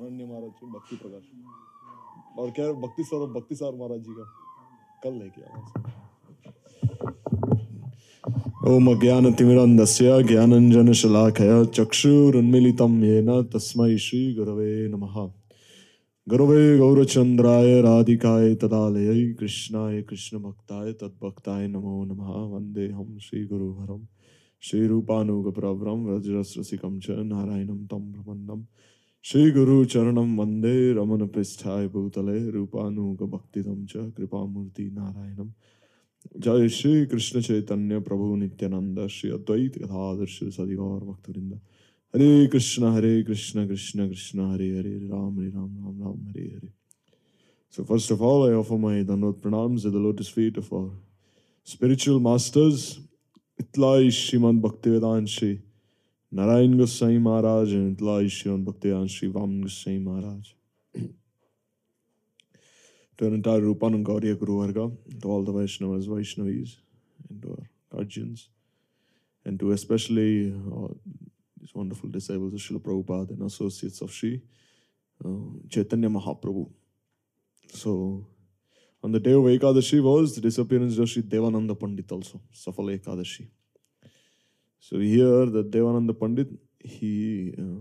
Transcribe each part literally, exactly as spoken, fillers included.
अनन्य महाराज जी, भक्ति प्रकाश, और कह रहे भक्ति स्वरूप भक्ति सार महाराज जी का कल लेके आया। ओम अज्ञानतिमिरन्धस्य ज्ञानञ्जनशलाकया चक्षुरुन्मीलितं येन तस्मै श्रीगुरवे नमः। गुरवे गौरचन्द्राय राधिकाय तदालयै कृष्णाय कृष्णभक्ताय तद्भक्ताय नमो नमः। वन्देऽहं श्रीगुरुहरं श्रीरूपानुगप्रवरं व्रजरसरसिकं च नारायणं तं प्रपन्नं श्रीगुरुचरणं वन्दे रमणपृष्ठाय भूतले रूपानुगभक्तिदं च कृपामूर्ति नारायणं। जय श्री कृष्ण चैतन्य प्रभु नित्यानंद श्री अद्वैत गदाधर श्री सदिगौर भक्तवृंद। हरे कृष्ण हरे कृष्ण कृष्ण कृष्ण हरे हरे, राम हरे Ram Ram Ram Hare Hare. So first of all, I offer my Dandavat pranams at the lotus feet of our spiritual masters, Itlai Shrimad Bhaktivedanta Shri Narayan Goswami Maharaj and Itlai Shrimad Bhaktivedanta Shri Vaman Goswami Maharaj. To our entire Rupanand Gauriya Guru Varga, to all the Vaishnavas, Vaishnavis, and to our guardians, and to especially uh, these wonderful disciples of Srila Prabhupada and associates of Sri uh, Chaitanya Mahaprabhu. So, on the day of Ekadashi was the disappearance of Sri Devananda Pandit also, Safala Ekadashi. So we hear that Devananda Pandit, he, uh,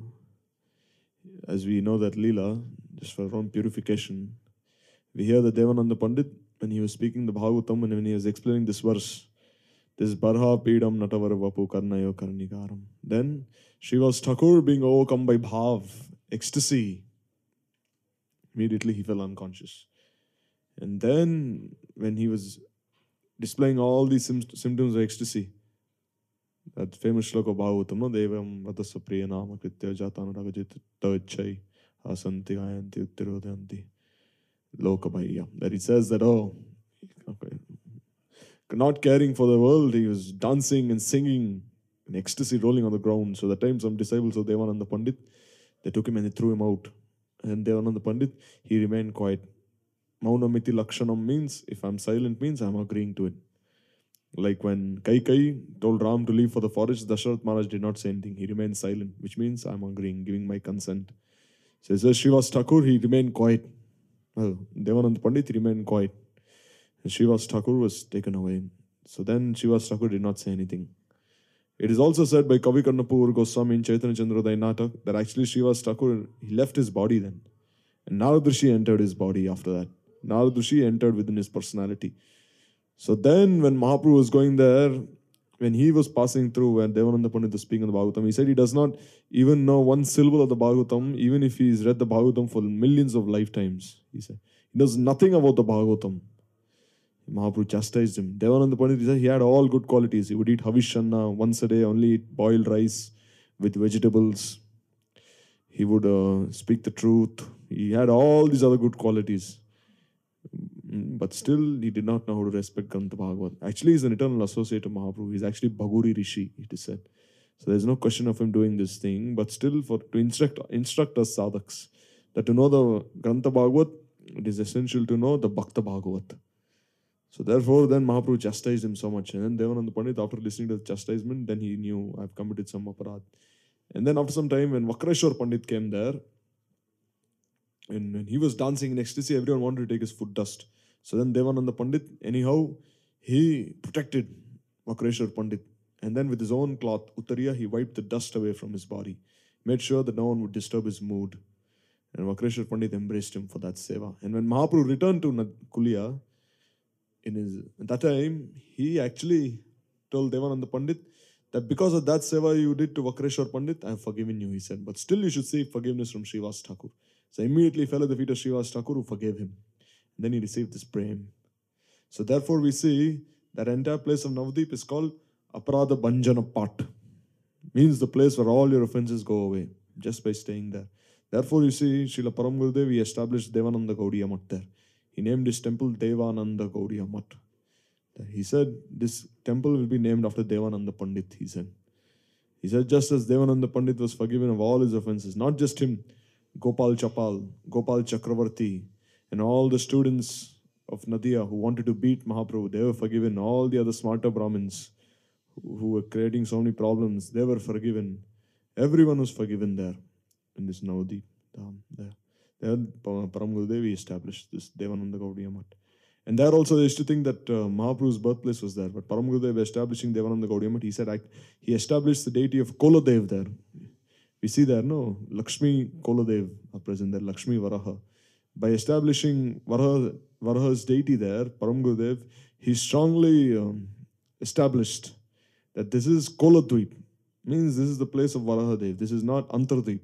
as we know that Leela, just for our own purification, we hear that Devananda Pandit, when he was speaking the Bhagavatam and when he was explaining this verse, this Barha Pedam Natavara Vapu Karnayo Karnikaram. Then Srivas Thakur being overcome by bhav, ecstasy, immediately he fell unconscious. And then when he was displaying all these symptoms of ecstasy, that famous shloka of Bhagavatam, no? Devam Vatasa Priya Nama Kritya Jatana Ragajit Tachai Asanti Ayanti Uttirodanti Lokabhaya. That he says that, oh, okay, not caring for the world, he was dancing and singing in ecstasy, rolling on the ground. So that time some disciples of Devananda Pandit, they took him and they threw him out. And Devananda Pandit, he remained quiet. Maunamiti Lakshanam means, if I'm silent means I'm agreeing to it. Like when Kaikai told Ram to leave for the forest, Dasharath Maharaj did not say anything. He remained silent, which means I'm agreeing, giving my consent. So it says Srivas Thakur, he remained quiet. Well, Devananda Pandit remained quiet. And Srivas Thakur was taken away. So then Srivas Thakur did not say anything. It is also said by Kavi Karnapur Goswami in Chaitanya Chandrodaya Natak that actually Srivas Thakur, he left his body then. And Narad Rishi entered his body after that. Narad Rishi entered within his personality. So then when Mahaprabhu was going there, when he was passing through, when Devananda Pandit was speaking of the Bhagavatam, he said he does not even know one syllable of the Bhagavatam, even if he's read the Bhagavatam for millions of lifetimes. He said he knows nothing about the Bhagavatam. Mahaprabhu chastised him. Devananda Pandit, he said he had all good qualities. He would eat Havishanna once a day, only eat boiled rice with vegetables. He would uh, speak the truth. He had all these other good qualities. But still, he did not know how to respect Grantha Bhagavat. Actually, he's an eternal associate of Mahaprabhu. He's actually Bhaguri Rishi, it is said. So there's no question of him doing this thing. But still, for to instruct, instruct us sadhaks, that to know the Grantha Bhagavat, it is essential to know the Bhakta Bhagavat. So therefore, then Mahaprabhu chastised him so much. And then Devananda Pandit, after listening to the chastisement, then he knew, I've committed some aparad. And then after some time, when Vakreshwar Pandit came there, and when he was dancing in ecstasy, everyone wanted to take his foot dust. So then Devananda Pandit, anyhow, he protected Vakreshwar Pandit. And then with his own cloth, Uttariya, he wiped the dust away from his body. Made sure that no one would disturb his mood. And Vakreshwar Pandit embraced him for that seva. And when Mahaprabhu returned to Kulia, in his, at that time, he actually told Devananda Pandit that because of that seva you did to Vakreshwar Pandit, I have forgiven you, he said. But still you should seek forgiveness from Srivas Thakur. So immediately he fell at the feet of Srivas Thakur, who forgave him. And then he received this prem. So therefore we see that entire place of Navadip is called Aparadha Bhanjana Pat. Means the place where all your offenses go away, just by staying there. Therefore you see, Srila Param Gurudev, he established Devananda Gaudiya Mat there. He named his temple Devananda Gaudiya Mat. He said, this temple will be named after Devananda Pandit, he said. He said, just as Devananda Pandit was forgiven of all his offenses, not just him, Gopal Chapal, Gopal Chakravarti, and all the students of Nadia who wanted to beat Mahaprabhu, they were forgiven. All the other smarter Brahmins who, who were creating so many problems, they were forgiven. Everyone was forgiven there in this Navadip. Um, there, there Pa- Param Gurudev he established this Devananda Gaudiya Math. And there also they used to think that uh, Mahaprabhu's birthplace was there. But Param Gurudev establishing Devananda Gaudiya Math, he said I, he established the deity of Koladev there. We see there, no? Lakshmi Koladev are present there, Lakshmi Varaha. By establishing Varaha, Varaha's deity there, Param Gurudev, he strongly um, established that this is Koladweep. Means this is the place of Varahadev. This is not Antardweep.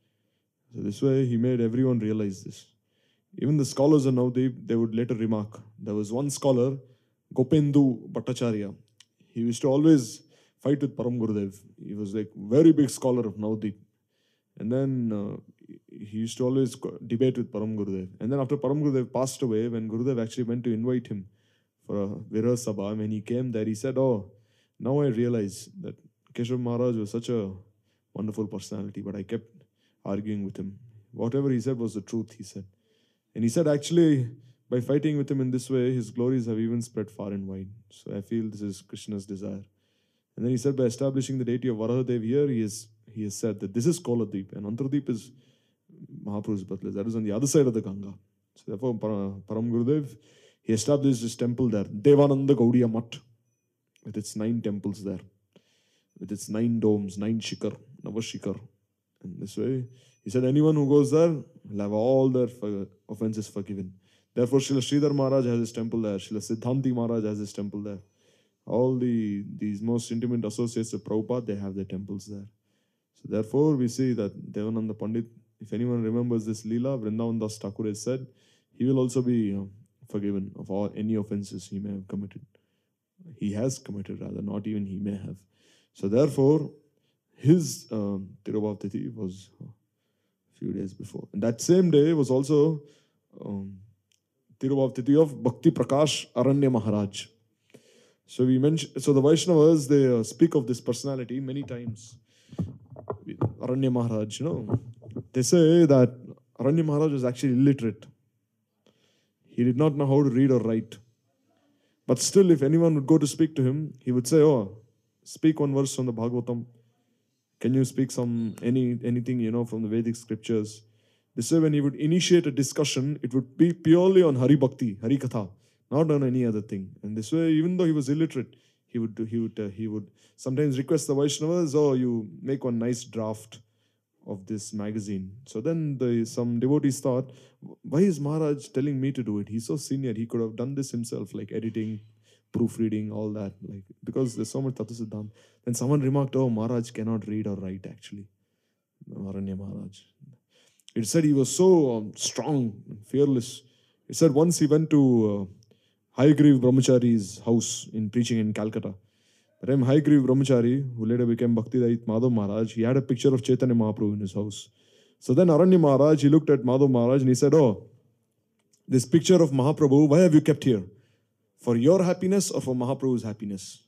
So this way he made everyone realize this. Even the scholars of Navdeep, they would later remark. There was one scholar, Gopendu Bhattacharya. He used to always fight with Param Gurudev. He was like very big scholar of Navdeep. And then uh, he used to always debate with Param Gurudev. And then after Param Gurudev passed away, when Gurudev actually went to invite him for a Viraj Sabha, when he came there, he said, oh, now I realize that Keshav Maharaj was such a wonderful personality, but I kept arguing with him. Whatever he said was the truth, he said. And he said, actually, by fighting with him in this way, his glories have even spread far and wide. So I feel this is Krishna's desire. And then he said, by establishing the deity of Varahadev here, he has, he has said that this is Koladweep, and Antardweep is Mahaprabhu's birthplace. That is on the other side of the Ganga. So therefore, Param Gurudev, he established his temple there, Devananda Gaudiya Math, with its nine temples there, with its nine domes, nine shikar, Navashikar. And this way, he said, anyone who goes there will have all their offenses forgiven. Therefore, Srila Sridhar Maharaj has his temple there. Srila Siddhanti Maharaj has his temple there. All the these most intimate associates of Prabhupada, they have their temples there. So therefore, we see that Devananda Pandit, if anyone remembers this Leela, Vrindavan Das Thakur has said, he will also be uh, forgiven of all any offenses he may have committed. He has committed, rather, not even he may have. So therefore, his um, Tirubhav Tithi was a few days before. And that same day was also um, Tirubhav Tithi of Bhakti Prakash Aranya Maharaj. So we mentioned, so the Vaishnavas, they uh, speak of this personality many times. Aranya Maharaj, you know, they say that Aranya Maharaj was actually illiterate. He did not know how to read or write. But still, if anyone would go to speak to him, he would say, oh, speak one verse from the Bhagavatam. Can you speak some any anything, you know, from the Vedic scriptures? This way, when he would initiate a discussion, it would be purely on Hari Bhakti, Hari Katha, not on any other thing. And this way, even though he was illiterate, he would do, he would uh, he would sometimes request the Vaishnavas, oh, you make one nice draft of this magazine. So then the, some devotees thought, why is Maharaj telling me to do it? He's so senior. He could have done this himself, like editing, proofreading, all that. Like because there's so much Tattva Siddhanta. Then someone remarked, oh, Maharaj cannot read or write actually. Aranya Maharaj. It said he was so um, strong and fearless. It said once he went to uh, Hayagriv Brahmachari's house in preaching in Calcutta. But then Hayagriv Brahmachari, who later became Bhakti Madhav Maharaj, he had a picture of Chaitanya Mahaprabhu in his house. So then Aranya Maharaj, he looked at Madhav Maharaj and he said, oh, this picture of Mahaprabhu, why have you kept here? For your happiness or for Mahaprabhu's happiness?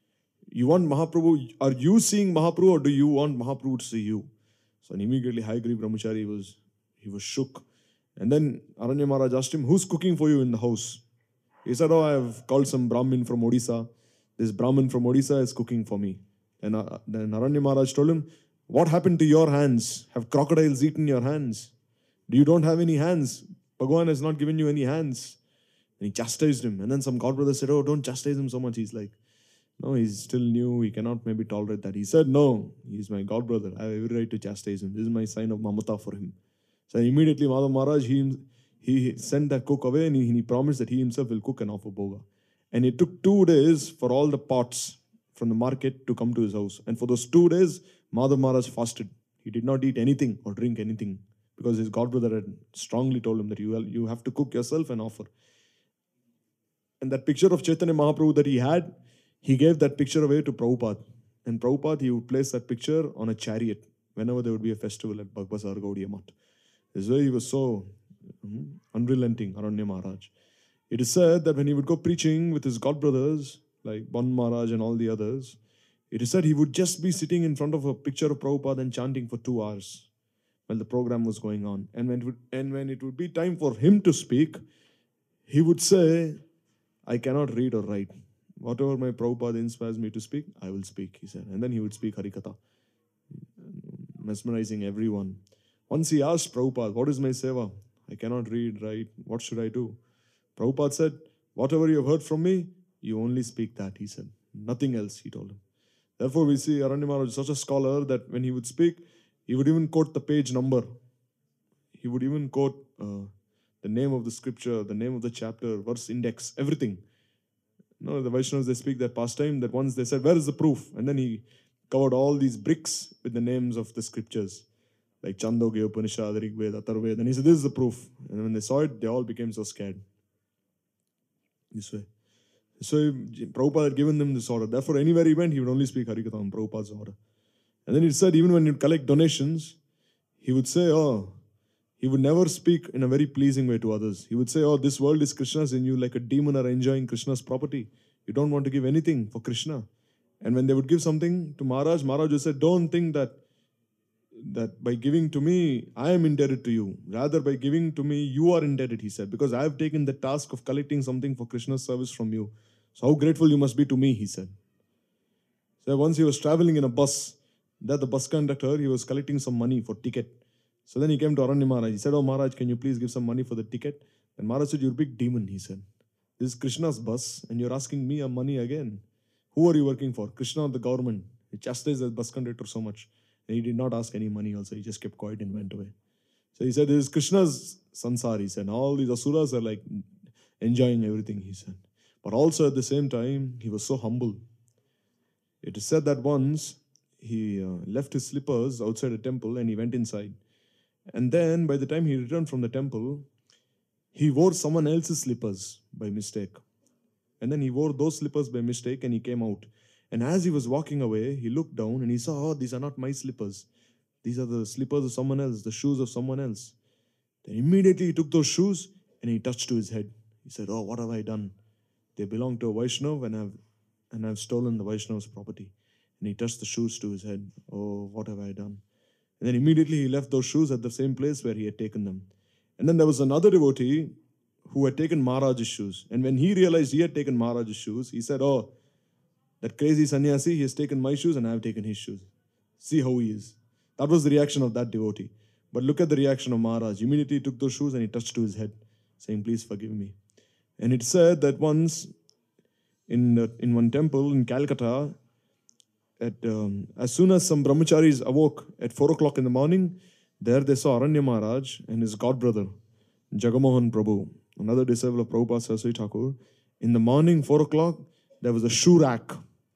You want Mahaprabhu, are you seeing Mahaprabhu or do you want Mahaprabhu to see you? So immediately Hayagriv Brahmachari was, he was shook. And then Aranya Maharaj asked him, who's cooking for you in the house? He said, oh, I have called some Brahmin from Odisha. This Brahmin from Odisha is cooking for me. And uh, then Aranya Maharaj told him, what happened to your hands? Have crocodiles eaten your hands? You don't have any hands. Bhagavan has not given you any hands. And he chastised him. And then some god brother said, oh, don't chastise him so much. He's like, no, he's still new. He cannot maybe tolerate that. He said, no, he's my god brother. I have every right to chastise him. This is my sign of mamata for him. So immediately Madhav Maharaj, he, he sent that cook away and he, he promised that he himself will cook and offer bhoga. And it took two days for all the pots from the market to come to his house. And for those two days, Madhav Maharaj fasted. He did not eat anything or drink anything because his godbrother had strongly told him that you, you have to cook yourself and offer. And that picture of Chaitanya Mahaprabhu that he had, he gave that picture away to Prabhupada. And Prabhupada, he would place that picture on a chariot whenever there would be a festival at Bhagbazar Gaudiya Math. This way he was so um, unrelenting, Aranya Maharaj. It is said that when he would go preaching with his godbrothers, like Ban Maharaj and all the others, it is said he would just be sitting in front of a picture of Prabhupada and chanting for two hours while the program was going on. And when it would, and when it would be time for him to speak, he would say, I cannot read or write. Whatever my Prabhupada inspires me to speak, I will speak, he said. And then he would speak Harikatha, mesmerizing everyone. Once he asked Prabhupada, what is my seva? I cannot read, write. What should I do? Prabhupada said, whatever you have heard from me, you only speak that, he said. Nothing else, he told him. Therefore, we see Aranya Maharaj such a scholar that when he would speak, he would even quote the page number. He would even quote uh, the name of the scripture, the name of the chapter, verse index, everything. No, the Vaishnavas, they speak that pastime, that once they said, where is the proof? And then he covered all these bricks with the names of the scriptures, like Chandogya, Upanishad, Rigveda, Atharvaveda. And he said, this is the proof. And when they saw it, they all became so scared. This way. So Prabhupada had given them this order. Therefore, anywhere he went, he would only speak Harikatha on Prabhupada's order. And then he said, even when he'd collect donations, he would say, oh, he would never speak in a very pleasing way to others. He would say, oh, this world is Krishna's and you like a demon are enjoying Krishna's property. You don't want to give anything for Krishna. And when they would give something to Maharaj, Maharaj would say, don't think that, that by giving to me, I am indebted to you. Rather, by giving to me, you are indebted, he said, because I have taken the task of collecting something for Krishna's service from you. So how grateful you must be to me, he said. So once he was traveling in a bus, that the bus conductor, he was collecting some money for ticket. So then he came to Aranya Maharaj. He said, oh Maharaj, can you please give some money for the ticket? And Maharaj said, you're a big demon, he said. This is Krishna's bus and you're asking me a money again. Who are you working for? Krishna or the government? He chastised the bus conductor so much. And he did not ask any money also. He just kept quiet and went away. So he said, this is Krishna's sansar, he said. All these asuras are like enjoying everything, he said. But also at the same time, he was so humble. It is said that once he uh, left his slippers outside a temple and he went inside. And then by the time he returned from the temple, he wore someone else's slippers by mistake. And then he wore those slippers by mistake and he came out. And as he was walking away, he looked down and he saw, oh, these are not my slippers. These are the slippers of someone else, the shoes of someone else. Then immediately he took those shoes and he touched to his head. He said, oh, what have I done? They belong to a Vaishnava and I've, and I've stolen the Vaishnava's property. And he touched the shoes to his head. Oh, what have I done? And then immediately he left those shoes at the same place where he had taken them. And then there was another devotee who had taken Maharaj's shoes. And when he realized he had taken Maharaj's shoes, he said, oh, that crazy sannyasi, he has taken my shoes and I have taken his shoes. See how he is. That was the reaction of that devotee. But look at the reaction of Maharaj. Immediately he took those shoes and he touched to his head, saying, please forgive me. And it said that once in, the, in one temple in Calcutta, at, um, as soon as some brahmacharis awoke at four o'clock in the morning, there they saw Aranya Maharaj and his godbrother, Jagamohan Prabhu, another disciple of Prabhupada Saraswati Thakur. In the morning, four o'clock, there was a shoe rack.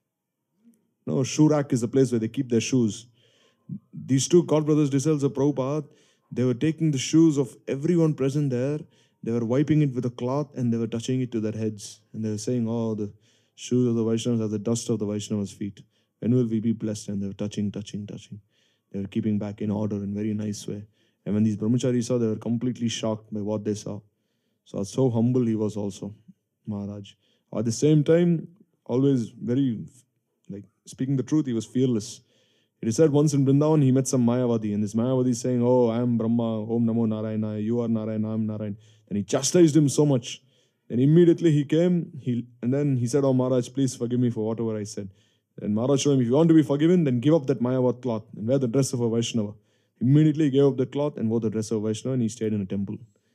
No, shoe rack is the place where they keep their shoes. These two godbrothers, disciples of Prabhupada, they were taking the shoes of everyone present there. They were wiping it with a cloth and they were touching it to their heads. And they were saying, oh, the shoes of the Vaishnavas are the dust of the Vaishnavas' feet. When will we be blessed? And they were touching, touching, touching. They were keeping back in order in a very nice way. And when these brahmacharis saw, they were completely shocked by what they saw. So so humble he was also, Maharaj. At the same time, always very, like, speaking the truth, he was fearless. It is said once in Vrindavan, he met some Mayavadi, and this Mayavadi is saying, oh, I am Brahma, Om Namo Narayana, you are Narayana, I am Narayana. And he chastised him so much. And immediately he came, he, and then he said, oh Maharaj, please forgive me for whatever I said. And Maharaj showed him, if you want to be forgiven, then give up that Mayavad cloth and wear the dress of a Vaishnava. Immediately he gave up the cloth and wore the dress of a Vaishnava and he stayed in a temple.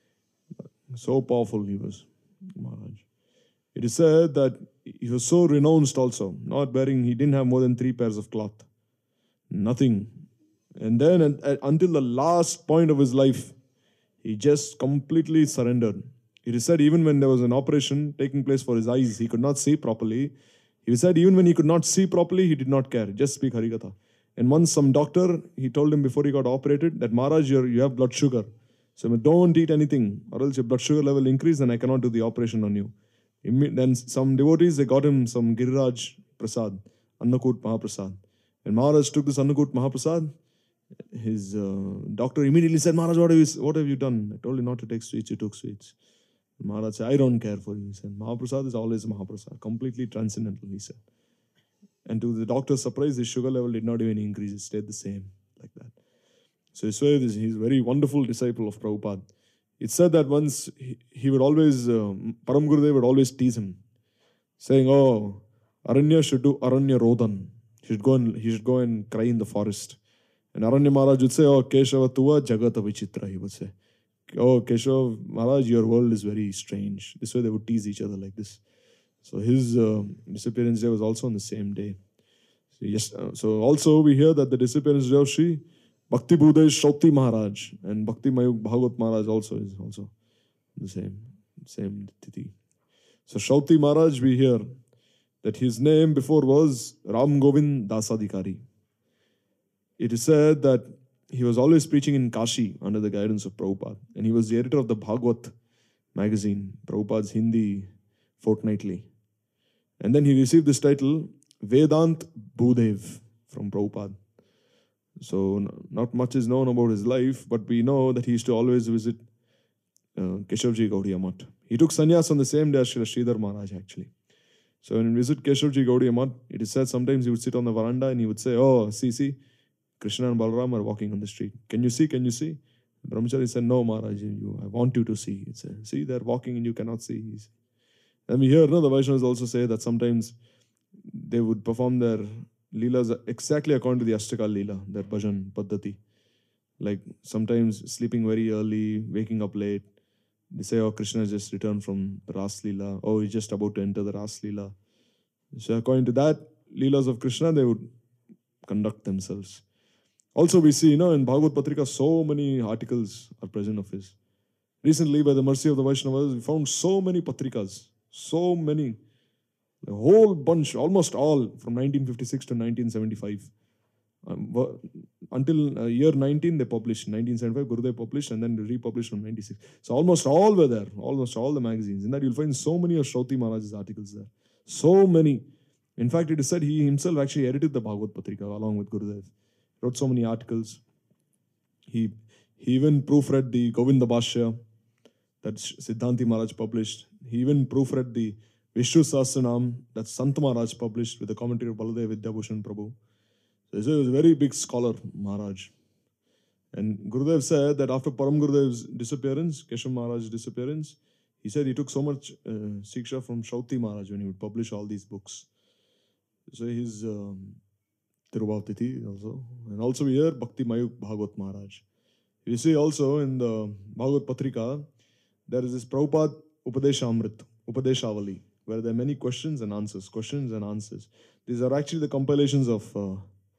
So powerful he was, Maharaj. It is said that he was so renounced also, not wearing, he didn't have more than three pairs of cloth. Nothing. And then and, and, until the last point of his life, he just completely surrendered. It is said even when there was an operation taking place for his eyes, he could not see properly. He said even when he could not see properly, he did not care. Just speak Harikatha. And once some doctor, he told him before he got operated that Maharaj, you're, you have blood sugar. So don't eat anything or else your blood sugar level increase and I cannot do the operation on you. Then some devotees, they got him some Giriraj Prasad, Annakut Mahaprasad. And Maharaj took this Annakut Mahaprasad. His uh, doctor immediately said, Maharaj, what have, you, what have you done? I told you not to take sweets, you took sweets. And Maharaj said, I don't care for you. He said, Mahaprasad is always Mahaprasad, completely transcendental, he said. And to the doctor's surprise, his sugar level did not even increase, it stayed the same, like that. So he's a very wonderful disciple of Prabhupada. It's said that once he, he would always, uh, Param Gurudev would always tease him, saying, oh, Aranya should do Aranya Rodhan. He should go and, he should go and cry in the forest. And Aranya Maharaj would say, oh, Keshava tuva jagata vichitra, he would say. Oh, Keshav Maharaj, your world is very strange. This way they would tease each other like this. So his uh, disappearance day was also on the same day. So, yes, uh, so also we hear that the disappearance day of Sri Bhakti Bhudev Shauti Maharaj and Bhakti Mayuk Bhagavat Maharaj also is also the same, same tithi. So Shauti Maharaj, we hear that his name before was Ram Govind Dasadikari. It is said that he was always preaching in Kashi under the guidance of Prabhupada. And he was the editor of the Bhagavad magazine, Prabhupada's Hindi fortnightly. And then he received this title, Vedant Bhudev, from Prabhupada. So not much is known about his life, but we know that he used to always visit uh, Keshavji Gaudiya Math. He took sannyas on the same day as Sridhar Maharaj actually. So when he visited Keshavji Gaudiya Math, it is said sometimes he would sit on the veranda and he would say, oh, see, see, Krishna and Balaram are walking on the street. Can you see? Can you see? Brahmachari said, no, Maharaj, you, I want you to see. It's a, see, they're walking and you cannot see. And we hear, no, the Vaishnavas also say that sometimes they would perform their leelas exactly according to the Astakal leela, their bhajan paddhati. Like sometimes sleeping very early, waking up late. They say, oh, Krishna just returned from the Ras Leela. Oh, he's just about to enter the Ras Leela. So according to that, leelas of Krishna, they would conduct themselves. Also, we see, you know, in Bhagavad Patrika, so many articles are present of his. Recently, by the mercy of the Vaishnavas, we found so many Patrikas, so many, a whole bunch, almost all, from nineteen fifty-six to nineteen seventy-five. Um, until uh, year nineteen, they published. nineteen seventy-five, Gurudev published, and then republished from ninety-six. So almost all were there, almost all the magazines. In that, you'll find so many of Shauti Maharaj's articles there. So many. In fact, it is said he himself actually edited the Bhagavad Patrika along with Gurudev. Wrote so many articles. He, he even proofread the Govinda Bhashya that Siddhanti Maharaj published. He even proofread the Vishnu Sahasranam that Sant Maharaj published with the commentary of Baladev Vidyabhushan Prabhu. So he was a very big scholar, Maharaj. And Gurudev said that after Param Gurudev's disappearance, Keshav Maharaj's disappearance, he said he took so much uh, Siksha from Shauti Maharaj when he would publish all these books. So his um, Tirubhavtiti also. And also we hear Bhakti Mayuk Bhagavat Maharaj. You see also in the Bhagavad Patrika, there is this Prabhupada Upadeshamrit, Upadeshavali, where there are many questions and answers, questions and answers. These are actually the compilations of uh,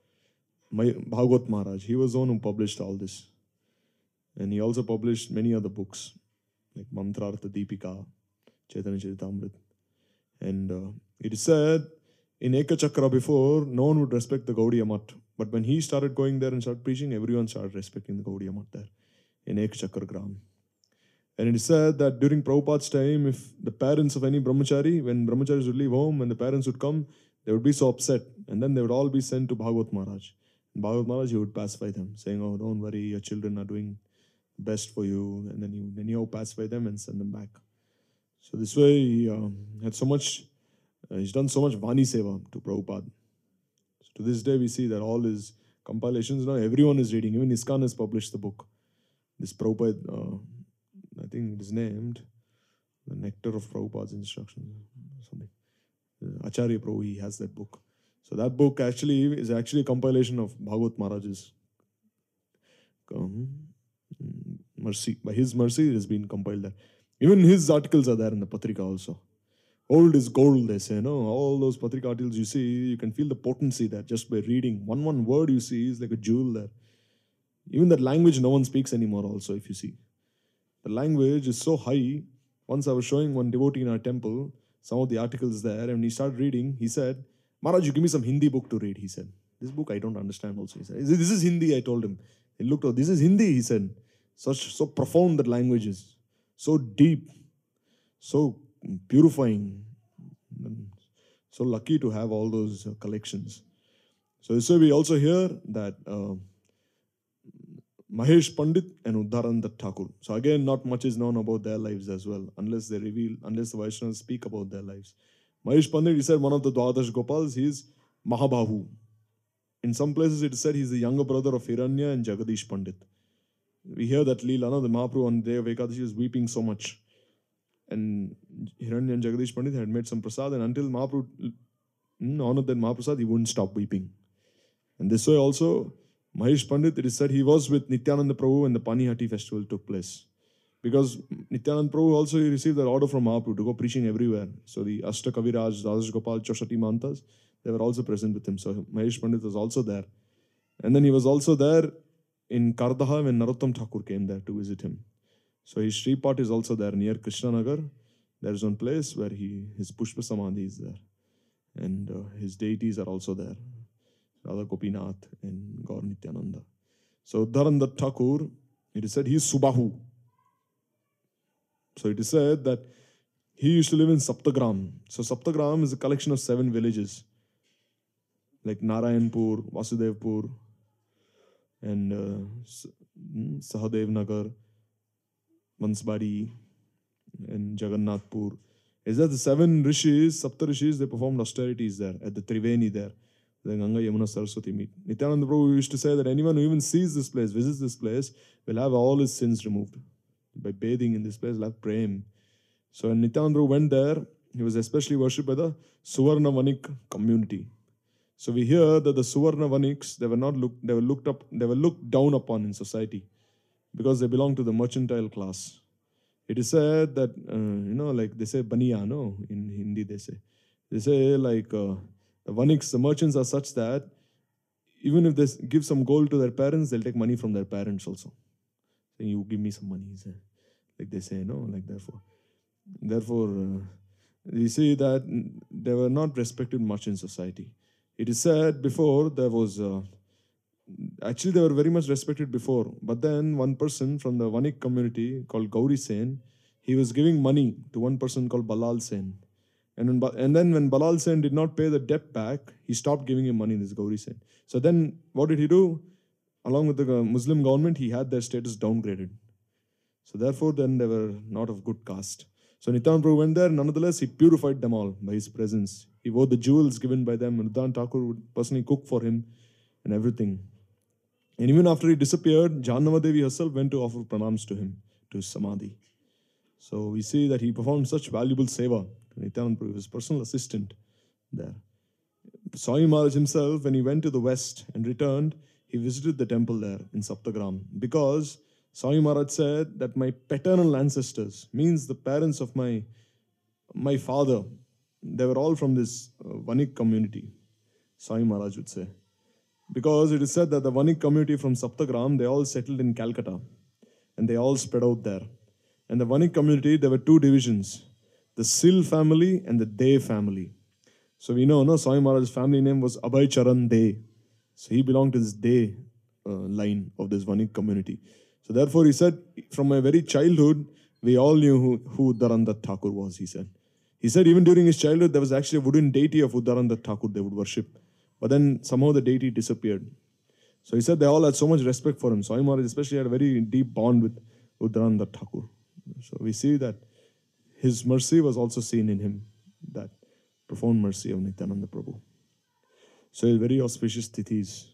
Bhagavat Maharaj. He was the one who published all this. And he also published many other books, like Mantrartha Deepika, Chaitanya Charitamrit. And uh, it is said, in Eka Chakra before, no one would respect the Gaudiya Math. But when he started going there and started preaching, everyone started respecting the Gaudiya Math there, in Eka Chakra Gram. And it is said that during Prabhupada's time, if the parents of any brahmachari, when brahmacharis would leave home and the parents would come, they would be so upset. And then they would all be sent to Bhagavat Maharaj. And Bhagavat Maharaj, he would pacify them, saying, oh, don't worry, your children are doing best for you. And then he would anyhow pacify them and send them back. So this way, he um, had so much, uh, he's done so much Vani Seva to Prabhupada. So to this day, we see that all his compilations, now everyone is reading. Even ISKCON has published the book. This Prabhupada, uh, I think it is named The Nectar of Prabhupada's Instructions or something. Uh, Acharya Prabhu, he has that book. So that book actually is actually a compilation of Bhagavat Maharaj's um, mercy. By his mercy, it has been compiled there. Even his articles are there in the Patrika also. Old is gold, they say, no? All those Patrika articles you see, you can feel the potency there just by reading. One one word you see is like a jewel there. Even that language no one speaks anymore also, if you see. The language is so high. Once I was showing one devotee in our temple, some of the articles there, and when he started reading, he said, Maharaj, you give me some Hindi book to read, he said. This book I don't understand also, he said. This is Hindi, I told him. He looked, oh, this is Hindi, he said. Such, so profound that language is. So deep. So purifying. So lucky to have all those uh, collections. So, so we also hear that uh, Mahesh Pandit and Uddharananda Thakur. So again, not much is known about their lives as well, unless they reveal, unless the Vaishnavas speak about their lives. Mahesh Pandit, he said, one of the Dwadash Gopals, he is Mahabahu. In some places it is said he's the younger brother of Hiranya and Jagadish Pandit. We hear that Leela, no, the Mahaprabhu on the day of Ekadashi was weeping so much. And Hiranya and Jagadish Pandit had made some prasad, and until Mahaprabhu honored that Mahaprasad, he wouldn't stop weeping. And this way also, Mahesh Pandit, it is said he was with Nityananda Prabhu when the Panihati festival took place. Because Nityananda Prabhu also he received that order from Mahaprabhu to go preaching everywhere. So the Ashta Kaviraj, Rajas Gopal, Choshati Mantas, they were also present with him. So Mahesh Pandit was also there. And then he was also there in Kardaha when Narottam Thakur came there to visit him. So his Shripad is also there near Krishnanagar. There is one place where he his Pushpa Samadhi is there. And uh, his deities are also there. Radha Gopinath and Gaur Nityananda. So Uddharananda Thakur, it is said he is Subahu. So it is said that he used to live in Saptagram. So Saptagram is a collection of seven villages like Narayanpur, Vasudevpur, and uh, Sahadev Nagar, Mansbari, and Jagannathpur. Is that the seven rishis, Sapta rishis, they performed austerities there at the Triveni there. The Ganga Yamuna Saraswati meet. Nityananda Prabhu used to say that anyone who even sees this place, visits this place, will have all his sins removed. By bathing in this place, will have prem. So when Nityananda Prabhu went there, he was especially worshipped by the Suvarna Vanik community. So we hear that the Suvarna Vaniks, they were not looked, they were looked up, they were looked down upon in society because they belong to the mercantile class. It is said that, uh, you know, like they say Baniya, no? In Hindi they say. They say like uh, the Vaniks, the merchants are such that even if they give some gold to their parents, they'll take money from their parents also. Saying, you give me some money. Like they say, no? Like therefore. Therefore, uh, we see that they were not respected much in society. It is said before there was, uh, actually they were very much respected before, but then one person from the Vanik community called Gauri Sen, he was giving money to one person called Balal Sen. And, when, and then when Balal Sen did not pay the debt back, he stopped giving him money, this Gauri Sen. So then what did he do? Along with the Muslim government, he had their status downgraded. So therefore then they were not of good caste. So Nityananda Prabhu went there, nonetheless he purified them all by his presence. He wore the jewels given by them, and Uddharan Thakur would personally cook for him and everything. And even after he disappeared, Jahannama Devi herself went to offer pranams to him, to his samadhi. So we see that he performed such valuable seva to Nityananda Prabhu, his personal assistant there. Swami Maharaj himself, when he went to the west and returned, he visited the temple there in Saptagram because Swami Maharaj said that my paternal ancestors, means the parents of my, my father, they were all from this uh, Vanik community, Swami Maharaj would say. Because it is said that the Vanik community from Saptagram, they all settled in Calcutta and they all spread out there. And the Vanik community, there were two divisions, the Sil family and the De family. So we know, no, Swami Maharaj's family name was Abhay Charan De. So he belonged to this De uh, line of this Vanik community. So therefore he said, from my very childhood, we all knew who, who Uddharananda Thakur was, he said. He said even during his childhood, there was actually a wooden deity of Uddharananda Thakur they would worship. But then somehow the deity disappeared. So he said they all had so much respect for him. Swami Maharaj especially had a very deep bond with Uddharananda Thakur. So we see that his mercy was also seen in him, that profound mercy of Nityananda Prabhu. So very auspicious tithis.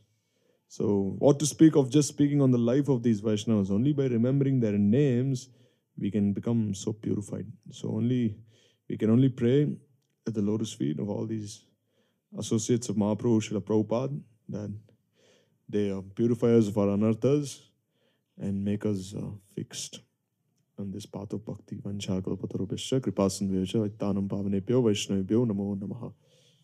So what to speak of just speaking on the life of these Vaishnavas? Only by remembering their names, we can become so purified. So only we can only pray at the lotus feet of all these associates of Mahaprabhu, Srila Prabhupada, that they are purifiers of our anarthas and make us uh, fixed on this path of bhakti. Vancha kalpatarubhasya kripasindhvesha vaittanam pavanebhyo vaishnavibhyo namo namaha.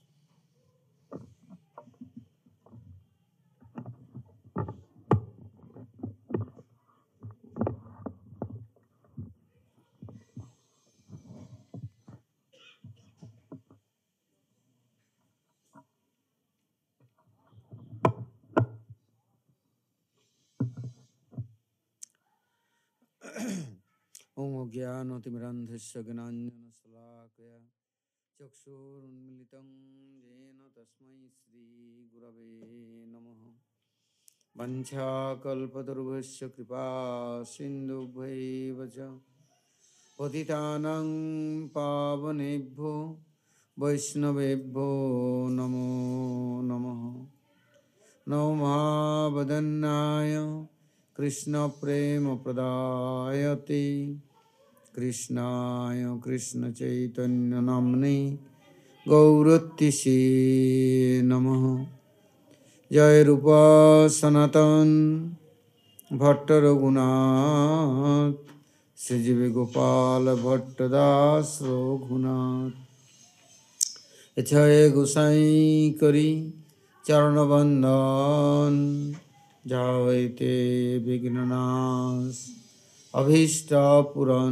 Om Gyanotimirandhasya Gnanjana Salakaya Chakshurunmilitam Jena Tasmai Sri Gurave Namaha Vancha Kalpatarubhasya Kripa Sindhubhaivacha Patitanang Pavanebhyo Vaishnavebhyo Namo Namaha Namo Mahavadanyaya Krishna Prema Pradayate Krishnaya Krishna Chaitanya Namne Gauratise Namaha जय रूप सनातन भट्ट रघुनाथ श्रीजीव गोपाल भट्ट दास रघुनाथ जय गोसाई करी चरण बंदन जायते विघ्ननाश अभीष्ट पुरन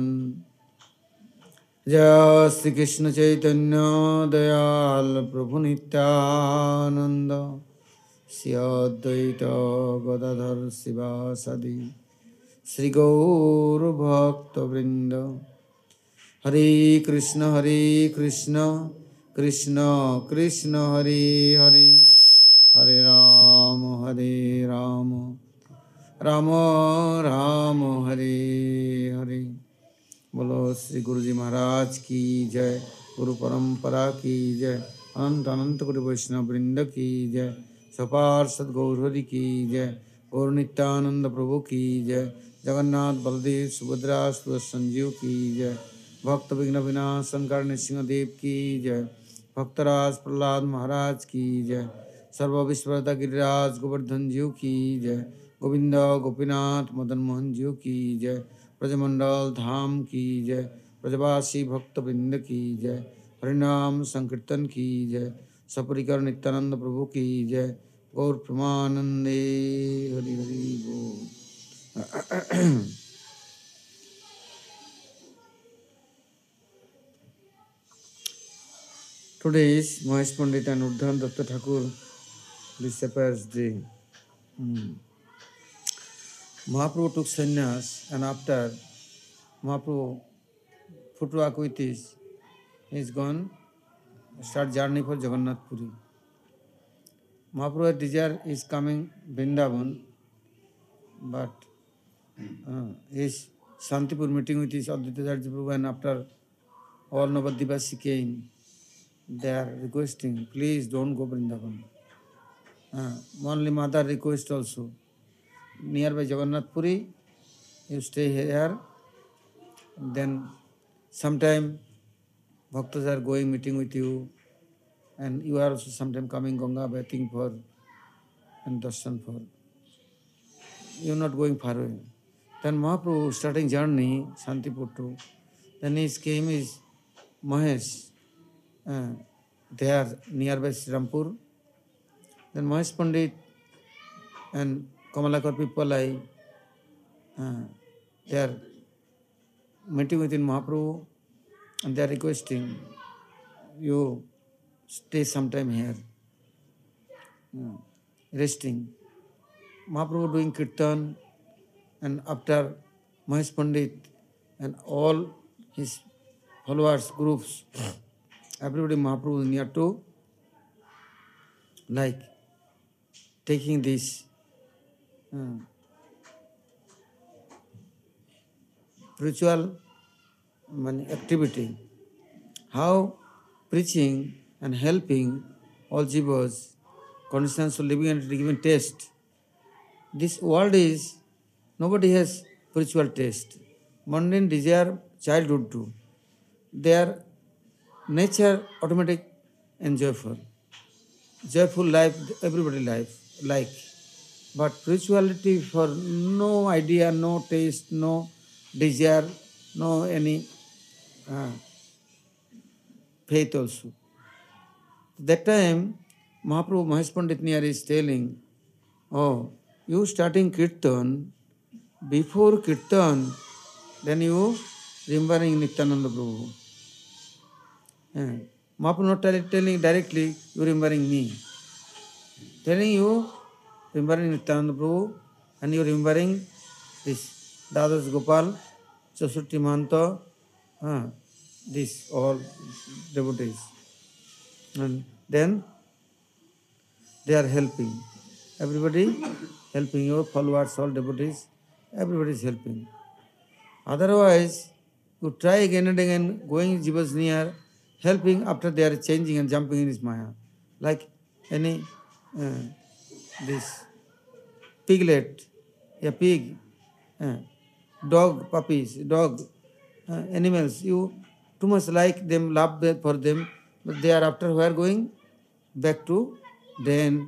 जय श्री कृष्ण चैतन्य दयाल प्रभु नित्यानंद श्री अद्वैत गदाधर शिवासादि श्री गौर भक्तवृंद हरे कृष्ण हरे कृष्ण कृष्ण कृष्ण हरे हरे हरे राम हरे राम राम राम हरे हरे। बोलो श्री गुरु जी महाराज की जय, गुरु परंपरा की जय, अनंत अनंत गुरु वैष्णव वृंद की जय, सपार सदगौर हरि की जय, गौर नित्यानंद प्रभु की जय, जगन्नाथ बलदेव सुभद्रा सुदर्शन जीव की जय, भक्त विघ्न विनाशन करने सिंहदेव की जय, भक्तराज प्रहलाद महाराज की जय, सर्व विश्वता गिरिराज गोवर्धन जीव की जय, गोविंद गोपीनाथ मदन मोहन जीव की जय, ब्रजमंडल धाम की जय, ब्रजवासी भक्तवृंद की जय, हरिनाम संकीर्तन की जय, सपरिकर नित्यानंद प्रभु की जय, गौर प्रमानंदे हरि हरि बोल। Today is Mahesh Pandit and Uddhavan Datta Thakur disappears day. Hmm. Mahaprabhu took sannyas and after Mahaprabhu footwork with his, he's gone, start journey for Jagannath Puri. Mahaprabhu's desire is coming Vrindavan, but uh, his Shantipur meeting with his Advaita Acharya Prabhu and after all Navadvipasi came, they are requesting, please don't go Vrindavan. Uh, only mother request also, nearby Jagannath Puri, you stay here, then sometime Bhaktas are going meeting with you, and you are also sometime coming Ganga bathing for and darshan for. You are not going far away. Then Mahaprabhu starting journey, Shantipur to, then he came is Mahesh, uh, there nearby Srirampur. Then Mahesh Pandit and Kamalakar people, I, uh, they are meeting within Mahaprabhu and they are requesting, you stay sometime here, uh, resting. Mahaprabhu doing kirtan, and after Mahesh Pandit and all his followers, groups, everybody Mahaprabhu is near to, like taking this uh, spiritual activity, how preaching and helping all jivas, conditions for living and giving taste. This world is, nobody has spiritual taste. Mundane desire childhood too. Their nature automatic and joyful. Joyful life, everybody life like. But spirituality for no idea, no taste, no desire, no any uh, faith also. That time, Mahaprabhu Mahesh Pandit Niyar is telling, oh, you starting Kirtan, before Kirtan, then you remembering Nityananda Prabhu. Yeah. Mahaprabhu not tell- telling directly, you remembering me. Telling you, remembering Nityananda Prabhu, and you remembering this Dadas Gopal, Chasutti Mahanta, uh, this all devotees. And then they are helping. Everybody helping your followers, all devotees, everybody is helping. Otherwise, you try again and again going jivas near, helping after they are changing and jumping in his maya. Like any uh, this piglet, a pig, uh, dog, puppies, dog, uh, animals, you too much like them, love them for them, but they are after where going? Back to den,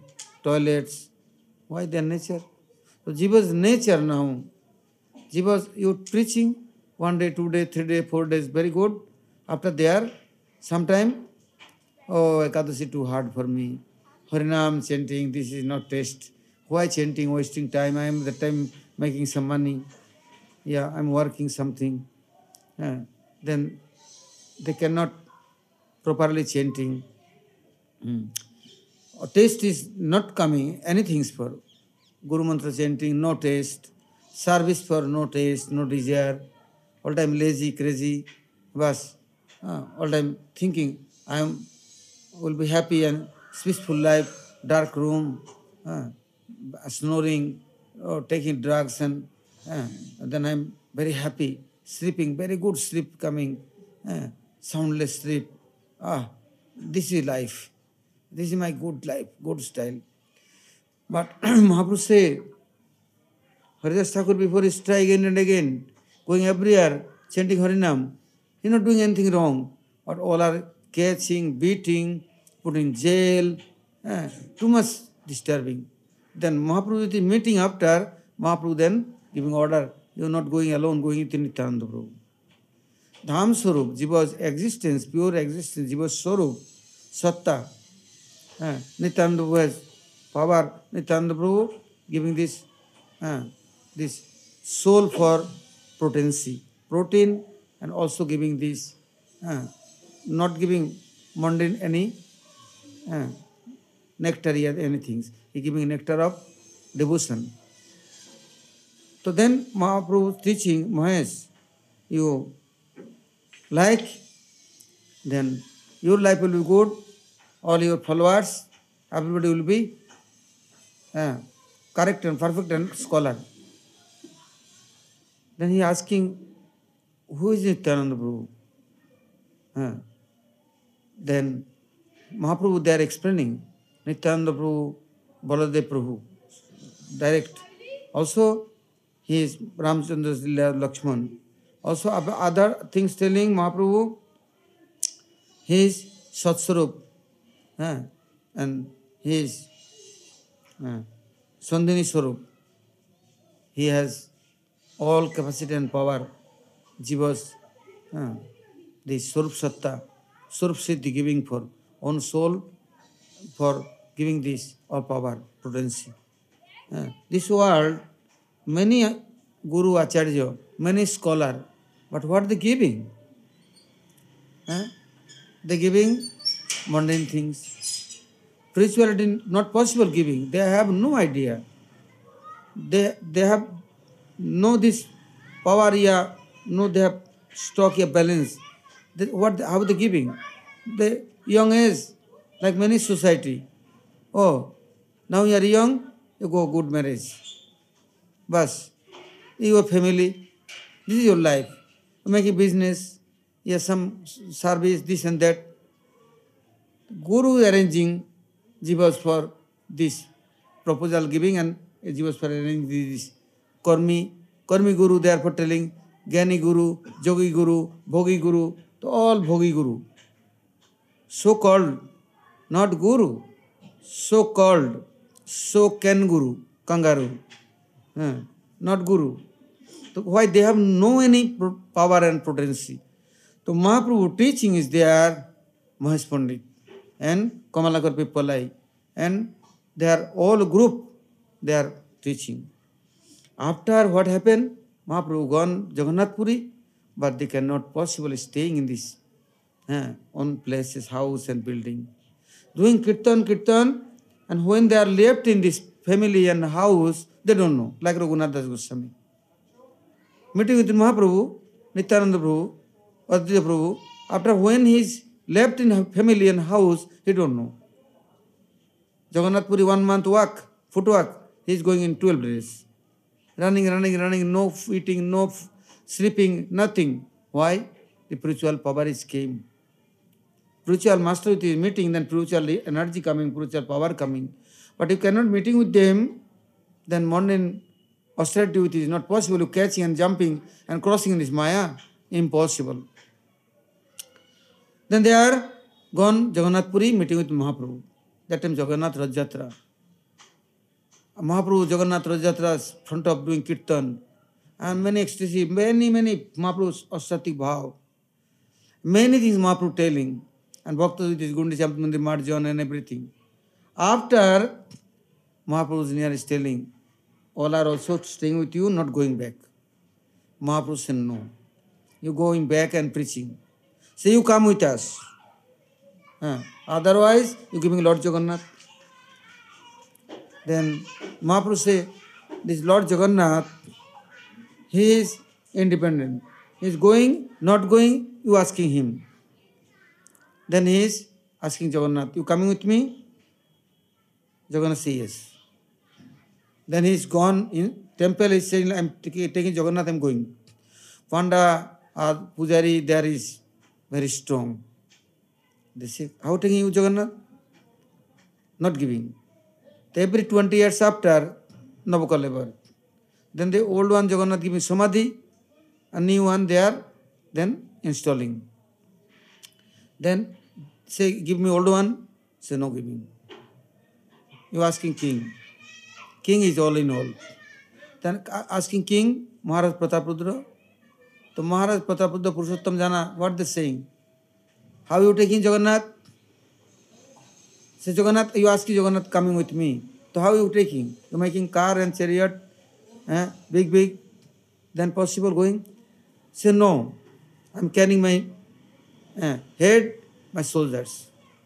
toilets. Why their nature? So Jiva's nature now. Jiva's, you preaching one day, two day, three day, four days, very good. After there, sometime, oh, Ekadasi too hard for me. Harinam chanting, this is not taste. Why chanting, wasting time? I am that time making some money. Yeah, I'm working something. Yeah. Then they cannot properly chanting. Mm. Taste is not coming, anything's for. Guru Mantra chanting, no taste. Service for no taste, no desire. All time lazy, crazy. Bas. Uh, all time thinking, I am will be happy and peaceful life, dark room, uh, snoring, or taking drugs, and uh, then I'm very happy, sleeping, very good sleep coming, uh, soundless sleep. Ah, this is life. This is my good life, good style. But Mahaprabhu say, Haridas Thakur, before he try again and again, going everywhere, chanting Harinam, he's not doing anything wrong. But all are catching, beating, put in jail, eh, too much disturbing. Then Mahaprabhu with the meeting after, Mahaprabhu then giving order, you are not going alone, going with Nityananda Prabhu. Dham Swarup, Jiva's existence, pure existence, Jiva's Swarup, Satta. Eh, Nityananda Prabhu has power, Nityananda Prabhu giving this, eh, this soul for potency, protein, and also giving this, eh, not giving mundane any uh, nectar or anything. He giving nectar of devotion. So then Mahaprabhu teaching, Mahesh, you like, then your life will be good, all your followers, everybody will be uh, correct and perfect and scholar. Then he asking, who is Nityananda Prabhu? Uh, then Mahaprabhu they are explaining, Nityananda Prabhu, Baladev Prabhu, direct. Also, he is Ramchandra's Lakshman. Also, other things telling Mahaprabhu, he is Satswarup, uh, and he is uh, Sandhini Swarup. He has all capacity and power. Jiva's, uh, the Swarup Satta, Swarup Siddhi giving for own soul, for giving this all power, potency. Uh, this world, many Guru Acharya, many scholar, but what they giving? Uh, they giving mundane things. Spirituality not possible giving. They have no idea. They they have no this power, yeah, no they have stock, yeah, balance. They, what how they giving? The young age, like many society. Oh, now you are young, you go good marriage. Bas, your family, this is your life. You make a business, yeah, some service, this and that. Guru arranging jivas for this proposal giving and jivas for arranging this. Karmi, Karmi Guru, therefore telling Gyani Guru, Jogi Guru, Bhogi Guru, to all Bhogi Guru. So called, not Guru, so called, so can Guru, Kangaroo, uh, not Guru. So why they have no any power and potency. So Mahaprabhu teaching is there, Mahesh Pandit and Kamalakar Pippalai, and they are all group, they are teaching. After what happened, Mahaprabhu gone Jagannath Puri, but they cannot possibly staying in this uh, own places, house and building. Doing kirtan, kirtan, and when they are left in this family and house, they don't know, like Raghunath Das Goswami. Meeting with Mahaprabhu, Nityananda Prabhu, Advaita Prabhu, after when he is left in family and house, he don't know. Jagannath Puri one month walk, foot walk, he is going in twelve days. Running, running, running, no eating, no sleeping, nothing. Why? The spiritual power is came. Spiritual master with his meeting, then spiritual energy coming, spiritual power coming. But you cannot meeting with them, then mundane austerity with it is not possible. You catching and jumping and crossing in this Maya, impossible. Then they are gone Jagannath Puri meeting with Mahaprabhu. That time Jagannath Rajyatra. Mahaprabhu Jagannath Rajatra's front of doing kirtan, and many ecstasy, many, many Mahaprabhu's astatic bhav, many things Mahaprabhu telling, and Bhaktas with his Gundi Champamandir Marjan and everything. After Mahaprabhu's near is telling, all are also staying with you, not going back. Mahaprabhu said, no. You going back and preaching. Say you come with us. Uh, otherwise, you giving Lord Jagannath. Then Mahaprabhu say, this Lord Jagannath, he is independent. He is going, not going, you asking him. Then he is asking Jagannath, you coming with me? Jagannath says yes. Then he is gone in temple, he is saying, I am taking, taking Jagannath, I am going. Panda or Pujari there is very strong. They say, how taking you Jagannath? Not giving. Every twenty years after, Navakala birth. Then the old one Jagannath giving Samadhi, a new one they are then installing. Then say, give me old one. Say, no giving. You asking king. King is all in all. Then asking king, Maharaj Prataprudra. So Maharaj Prataprudra Purushottam Jana, what they saying? How you taking Jagannath? Say, Jagannath, you asking Jagannath coming with me. So how you taking? You making car and chariot, eh, big, big, then possible going? Say, no, I am carrying my eh, head, my soldiers.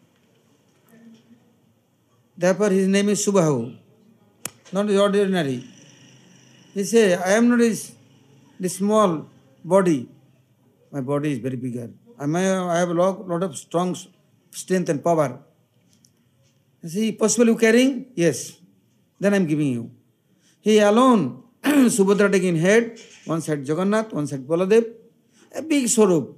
Therefore, his name is Subhahu, not ordinary. He say, I am not this, this small body. My body is very bigger. I, may, I have a lot, lot of strong strength and power. You see, possible you carrying? Yes. Then I am giving you. He alone, Subhadra taking head, one side Jagannath, one side Baladev, a big Swarup.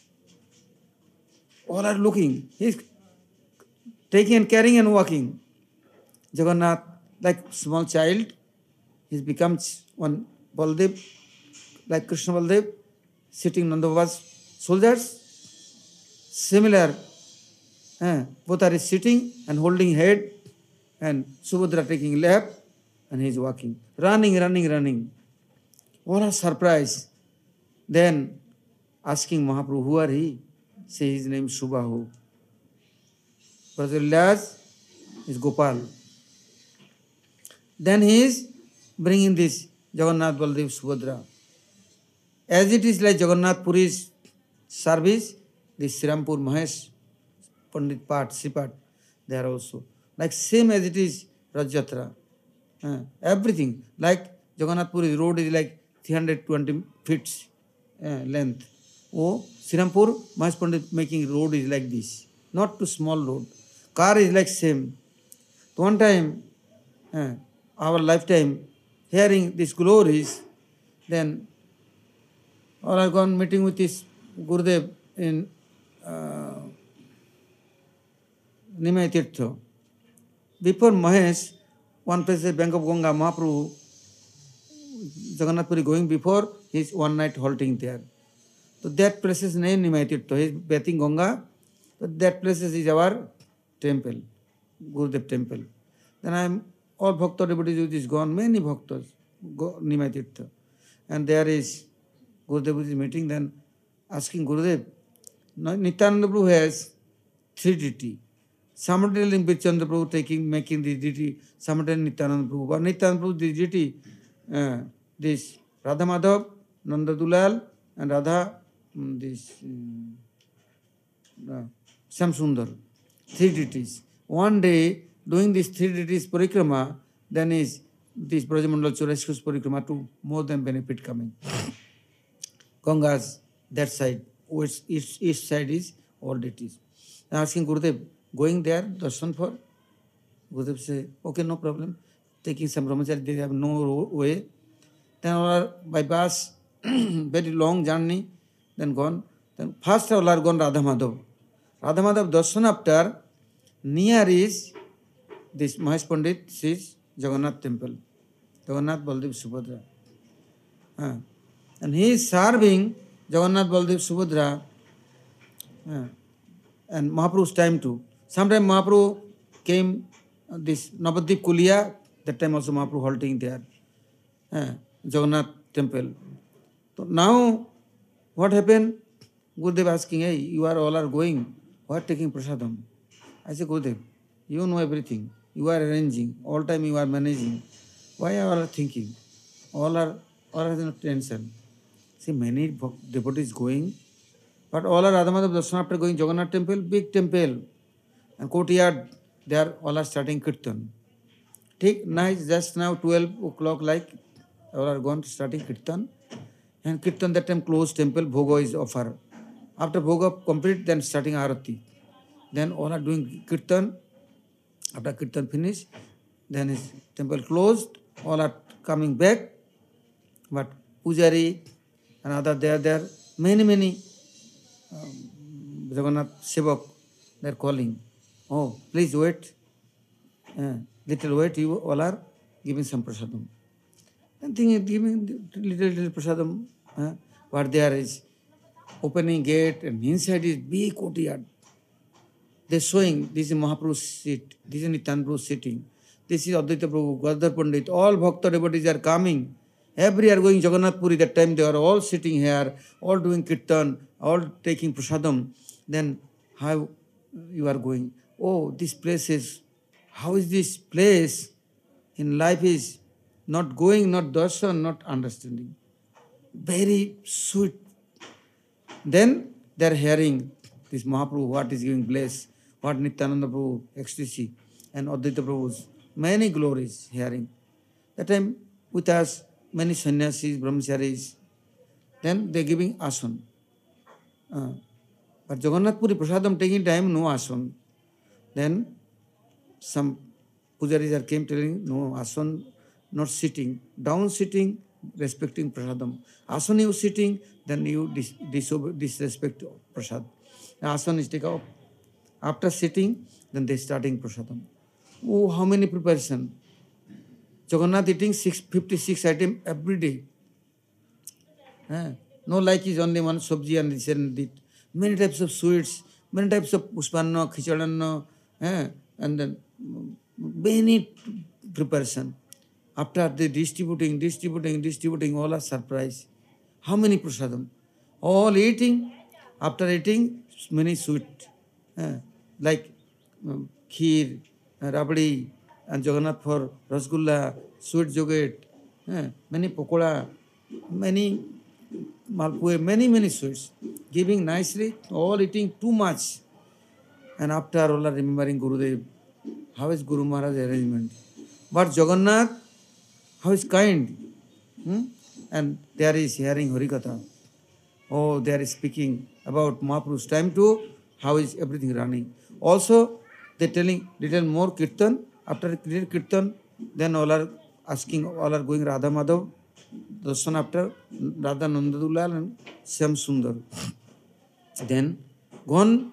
All are looking. He is taking and carrying and walking. Jagannath, like small child, he becomes one Baladev, like Krishna Baladev, sitting on the Baba's soldiers. Similar, eh, both are sitting and holding head, and Subhadra taking lap, and he is walking. Running, running, running. All are surprised. Then asking Mahaprabhu, who are he? Say his name is Subhahu. Brother Ilyas is Gopal. Then he is bringing this Jagannath Baladev Subhadra. As it is like Jagannath Puri's service, this Srirampur Mahesh, Pandit Pat, Sripat, they are also. Like same as it is Rajyatra. Uh, everything. Like Jagannath Puri road is like three hundred twenty feet uh, length. Oh, Srirampur Mahesh Pandit making road is like this. Not too small road. Car is like same. One time, uh, our lifetime, hearing these glories, then all are gone meeting with this Gurudev in uh, Nimai Tirtha. Before Mahesh, one place is Bank of Ganga, Mahaprabhu, Jagannath Puri going before, he is one night halting there. So that place is named Nimai Tirtha. He is bathing Ganga. So that place is our temple, Gurudev temple. Then I am, all Bhakta devotees is gone, many Bhaktas, go Nimai Tirtha. And there is Gurudev is meeting, then asking Gurudev, Nityananda Prabhu has three deity. Simultaneously Nityananda Prabhu taking, making the deity, simultaneously Nityananda Prabhu. But Nityananda Prabhu, the deity, uh, this Radha Madhav, Nanda Dulal, and Radha, um, this um, uh, Shamsundar. Three deities. One day, doing these three deities parikrama, then is this Brajamandal Chorashkus parikrama to more than benefit coming. Ganga's that side, west, east, east side is all deities. Asking Gurudev, going there, darshan for? Gurudev say, okay, no problem. Taking some brahmachari, they have no way. Then all are by bus, very long journey, then gone. Then first all are gone Radha Madhav. Radha Madhav darshan after, near is this Mahesh Pandit sees Jagannath temple. Jagannath Baladev Subhadra. Uh, and he is serving Jagannath Baladev Subhadra uh, and Mahaprabhu's time too. Sometime Mahaprabhu came, uh, this Navadvip Kulia That time also Mahaprabhu halting there. Eh, Jagannath temple. So now what happened? Gurudev asking, hey, you are all are going. Why taking prasadam? I say, Gurudev, you know everything. You are arranging. All time you are managing. Why all are thinking? All are all are in tension. See, many bhak- devotees going, but all are Radha Madhav darshan after going Jagannath temple, big temple, and courtyard. They are all are starting kirtan. Take nice. Just now twelve o'clock, like all are gone starting kirtan, and kirtan that time closed temple. Bhoga is offer. After bhoga complete, then starting arati. Then all are doing kirtan. After kirtan finish, then his temple closed. All are coming back. But Pujari and other they are there. Many, many um, Jagannath Sevak, they are calling. Oh, please wait. Uh, little wait, you all are giving some prasadam. And thinking, giving little, little prasadam. Uh, what there is opening gate and inside is big courtyard. They're showing this is Mahaprabhu's seat, this is Nityananda Prabhu's sitting, this is Advaita Prabhu, Gadadhar Pandit, all Bhakta devotees are coming. Every are going Jagannath Puri, that time they are all sitting here, all doing kirtan, all taking prasadam. Then how you are going? Oh, this place is, how is this place in life is not going, not darshan, not understanding. Very sweet. Then they are hearing this Mahaprabhu, what is giving bliss, what Nityananda Prabhu, ecstasy, and Advaita Prabhu's many glories hearing. That time with us, many sannyasis, brahmacharis, then they giving asan. Uh, but Jagannath Puri prasadam taking time, no asan. Then some pujaris are came telling, no asan, not sitting, down sitting, respecting prasadam. Asan you sitting, then you dis- disobe- disrespect prasad. Asan is taken up. After sitting, then they starting prasadam. Oh, how many preparation? Jagannath eating six, fifty-six items every day. Eh? No like is only one sabji and this and that. Many types of sweets, many types of puspanna, khichadanna, eh? And then mm, many preparation. After they distributing, distributing, distributing, all are surprised. How many prasadam? All eating. After eating, many sweet, eh? Like um, kheer, uh, rabdi, and Jagannath for rasgulla, sweet yogurt, eh? Many pakoda, many malpue, many, many sweets. Giving nicely, all eating too much. And after all are remembering Gurudev, how is Guru Maharaj arrangement? But Jagannath, how is kind. Hmm? And there is hearing Harikatha. Oh, they are speaking about Mahaprabhu's time too, how is everything running. Also, they telling little more kirtan. After little kirtan, then all are asking, all are going Radha Madhav, darshan after Radha Nandadulal and Syam Sundar. Then gone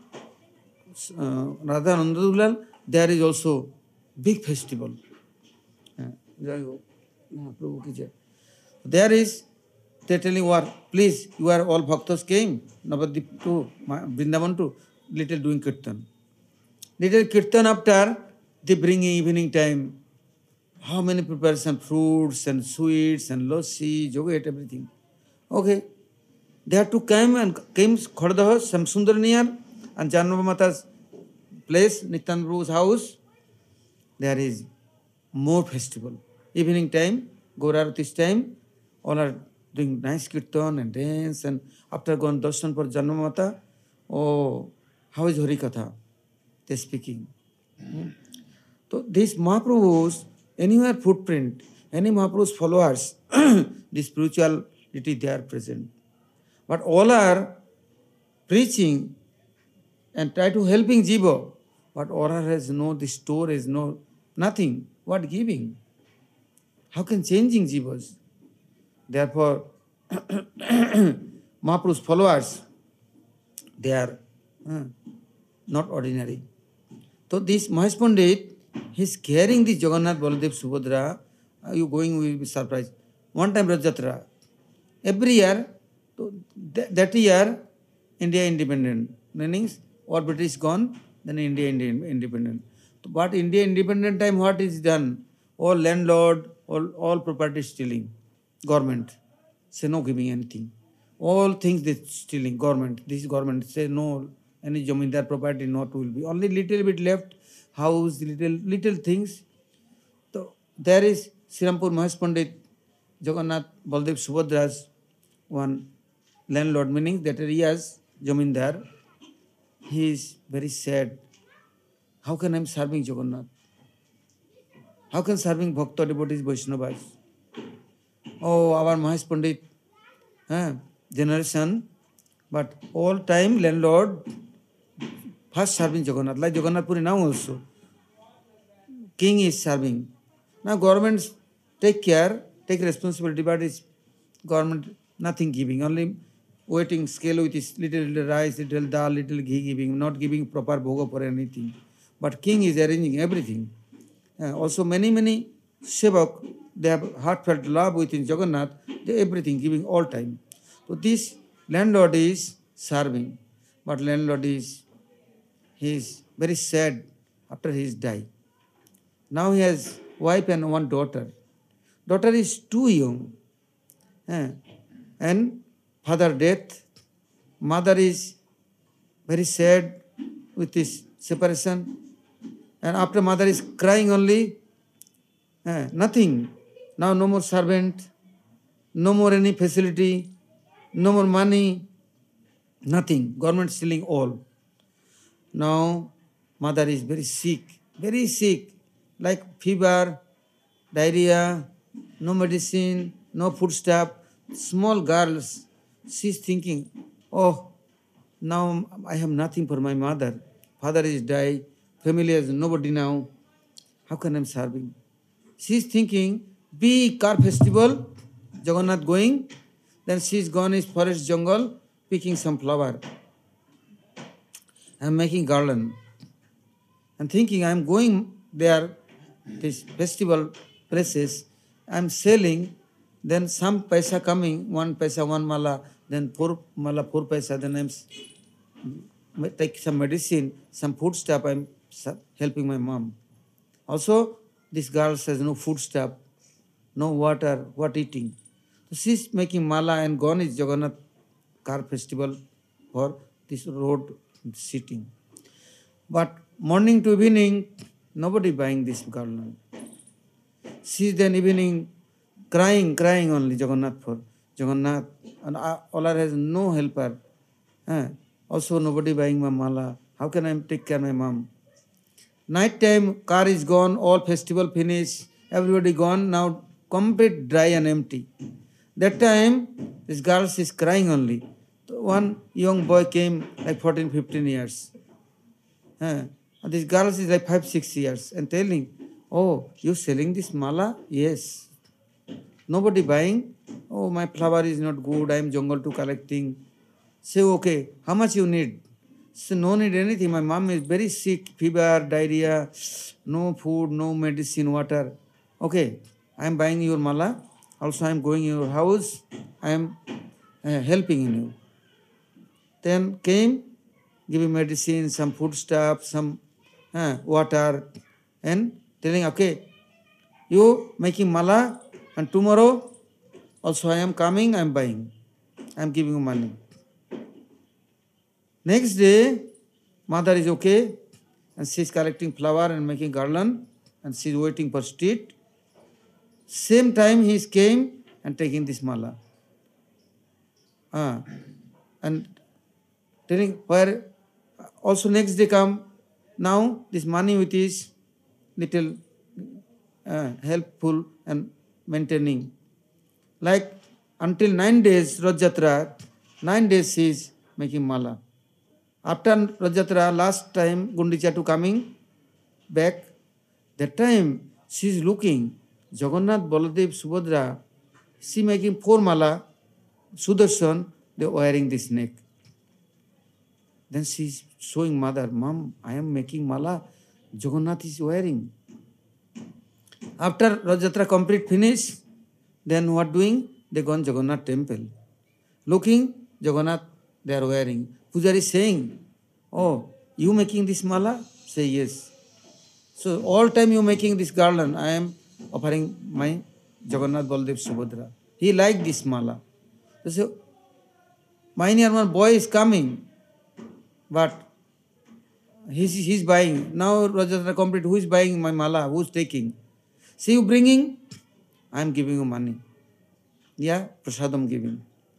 uh, Radha Nandadulal, there is also big festival. Uh, Jai Ho, Mahaprabhu ki jai. There is, they telling war, please, you are all bhaktas came, Navadip to Vrindavan to little doing kirtan. Little kirtan after, they bring evening time. How many preparation, fruits and sweets and lassi, yogurt, everything. Okay. They have to come and came Khordaha, Samsundar near, and Janava Mata's place, Nityananda Prabhu's house. There is more festival. Evening time, Gaurarati's time, all are doing nice kirtan and dance, and after going darshan for Janmamata, oh, how is Harikatha? They speaking. Hmm. So these Mahaprabhus, anywhere footprint, any Mahaprabhu's followers, the spirituality they are present. But all are preaching and try to helping Jiva. But all has no, the store is no, nothing. What giving? How can changing Jivas? Therefore, Mahaprabhu's followers, they are uh, not ordinary. So this Mahesh Pandit, he's carrying this Jagannath, Baladev, Subhadra. Uh, you going, will be surprised. One time Rajatra. Every year, so th- that year, India independent. Meaning, all British gone, then India, India independent. But India independent time, what is done? all landlord, all, all property stealing, government say no giving anything. All things they stealing, government, this government say no, any jamindar property not will be. Only little bit left, house, little little things. So there is Srirampur Mahesh Pandit, Jagannath Baldev Subhadra's one landlord, meaning that area's jamindar. He is very sad. How can I am serving Jagannath? How can serving Bhakta devotees Vaishnavas? Oh, our Mahesh Pandit eh, generation, but all time landlord first serving Jagannath, like Jagannath Puri now also. King is serving. Now government take care, take responsibility, but it's government nothing giving, only waiting scale with his little, little rice, little dal, little ghee giving, not giving proper bhoga for anything. But king is arranging everything. Uh, also many, many sevak, they have heartfelt love within Jagannath, they everything giving all time. So this landlord is serving, but landlord is, he is very sad after his die. Now he has wife and one daughter. Daughter is too young. Eh, and father death. Mother is very sad with this separation. And after mother is crying only, eh, nothing. Now no more servant, no more any facility, no more money, nothing. Government stealing all. Now mother is very sick, very sick, like fever, diarrhea, no medicine, no food stuff. Small girls, she's thinking, oh, now I have nothing for my mother. Father is died, family has nobody now. How can I serving? She's thinking, big car festival, Jagannath going, then she's gone in forest jungle, picking some flower. I'm making garland. And thinking I'm going there, this festival places, I'm selling, then some paisa coming, one paisa, one mala, then four mala, four paisa, then I'm take some medicine, some food stuff, I'm helping my mom. Also, this girl says no food stuff, no water, what eating. So she's making mala and gone is Jagannath car festival for this road sitting. But morning to evening, nobody buying this garland. She's then evening crying, crying only Jagannath for Jagannath. And Olar has no helper. Eh? Also nobody buying my mala. How can I take care of my mom? Night time, car is gone, all festival finished, everybody gone, now complete dry and empty. That time, this girl is crying only. One young boy came like fourteen, fifteen years. Eh? And this girl is like five, six years and telling, oh, you selling this mala? Yes. Nobody buying? Oh, my flower is not good, I am jungle to collecting. Say, okay, how much you need? Say, no need anything. My mom is very sick, fever, diarrhea, no food, no medicine, water. Okay, I am buying your mala. Also, I am going in your house. I am uh, helping you. Then came, giving medicine, some food stuff, some uh, water, and telling, okay, you making mala, and tomorrow also I am coming, I am buying. I am giving you money. Next day, mother is okay, and she is collecting flower and making garland, and she is waiting for street. Same time he came and taking this mala. Ah, and telling where also next day come, now this money with is little uh, helpful and maintaining. Like until nine days Rajatra, nine days she is making mala. After Rajatra, last time Gundicha to coming back, that time she is looking, Jagannath, Baladev, Subhadra, she making four mala, Sudarshan, they wearing this neck. Then she is showing mother, Mom, I am making mala, Jagannath is wearing. After Rajatra complete finish, then what doing? They gone Jagannath temple. Looking, Jagannath, they are wearing. Pujari saying, oh, you making this mala? Say yes. So all time you making this garland, I am offering my Jagannath Baldev Subhadra. He liked this mala. So, my near one boy is coming, but he's, he's buying. Now Rajatra complete, who is buying my mala? Who is taking? See you bringing? I am giving you money. Yeah, prasadam giving.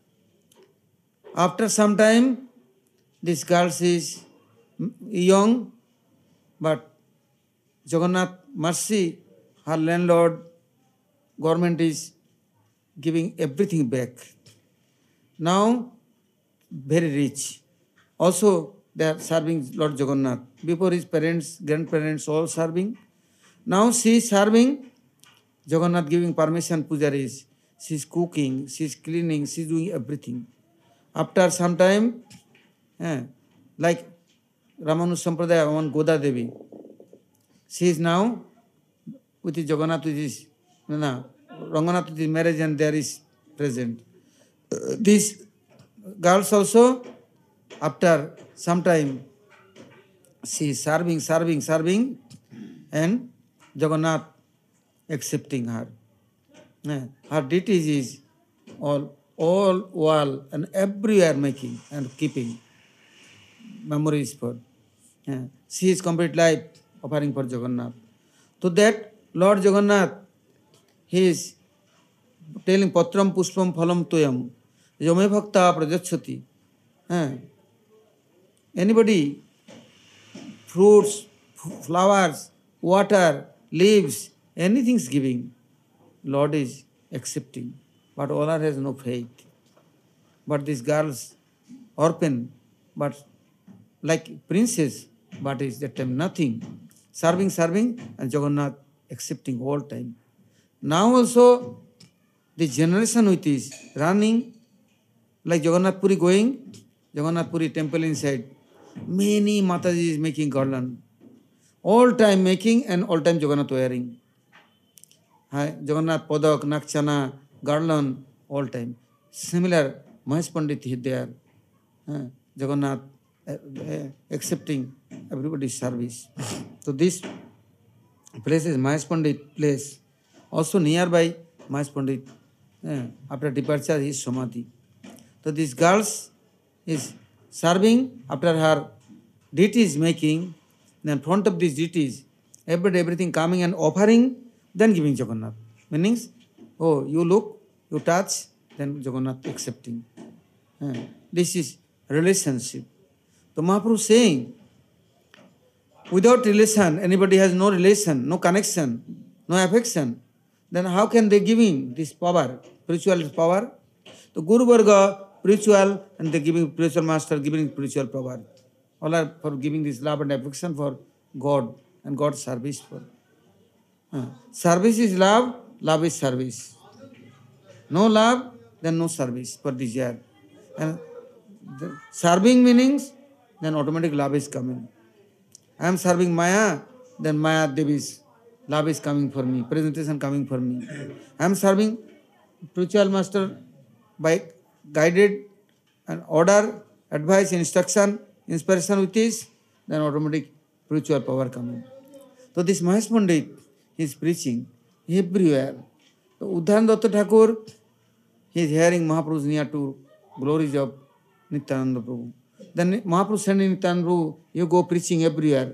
After some time, this girl is young, but Jagannath mercy, her landlord, government is giving everything back. Now, very rich. Also, they are serving Lord Jagannath. Before his parents, grandparents, all serving. Now she is serving, Jagannath giving permission, pujaris. She is cooking, she is cleaning, she is doing everything. After some time, eh, like Ramanu Sampradaya, one Goda Devi, she is now with his Jagannath, with his, no, no, Ranganath with his marriage, and there is present. Uh, these girls also, after some time, she is serving, serving, serving, and Jagannath accepting her. Eh, her duties is all, all wall and everywhere making and keeping memories for. Eh, she is complete life offering for Jagannath. To that, Lord Jagannath, he is telling Patram Pushpam Phalam Toyam, Yome Bhakta Prajachati. Eh, anybody, fruits, flowers, water, leaves, anything is giving, Lord is accepting. But owner has no faith. But these girls, orphan, but like princess, but is that time nothing. Serving, serving, and Jagannath accepting all time. Now also, the generation which is running, like Jagannath Puri going, Jagannath Puri temple inside, many Mataji is making garland. All time making and all time Jagannath wearing. Jagannath Padak, Nakchana, garland, all time. Similar, Mahesh Pandit is there. Jagannath uh, uh, accepting everybody's service. So this place is Mahesh Pandit place. Also nearby Mahesh Pandit. Uh, after departure his Samadhi. So these girls is serving after her deities making, then front of these deities, every everything coming and offering, then giving Jagannath. Meanings, oh, you look, you touch, then Jagannath accepting. Uh, this is relationship. So Mahaprabhu saying, without relation, anybody has no relation, no connection, no affection, then how can they giving this power, spiritual power? The Guru Varga, spiritual, and they giving spiritual master, giving spiritual power. All are for giving this love and affection for God and God's service for. Uh, service is love, love is service. No love, then no service for desire. And the serving meanings, then automatic love is coming. I am serving Maya, then Maya Devi's love is coming for me, presentation coming for me. I am serving spiritual master by guided and order, advice, instruction, inspiration with this, then automatic spiritual power coming. So this Mahesh Pandit is preaching everywhere. So Uddharan Datta Thakur, he is hearing Mahaprabhu's near to glories of Nityananda Prabhu. Then Mahaprabhu sending Nityananda Prabhu, you go preaching everywhere.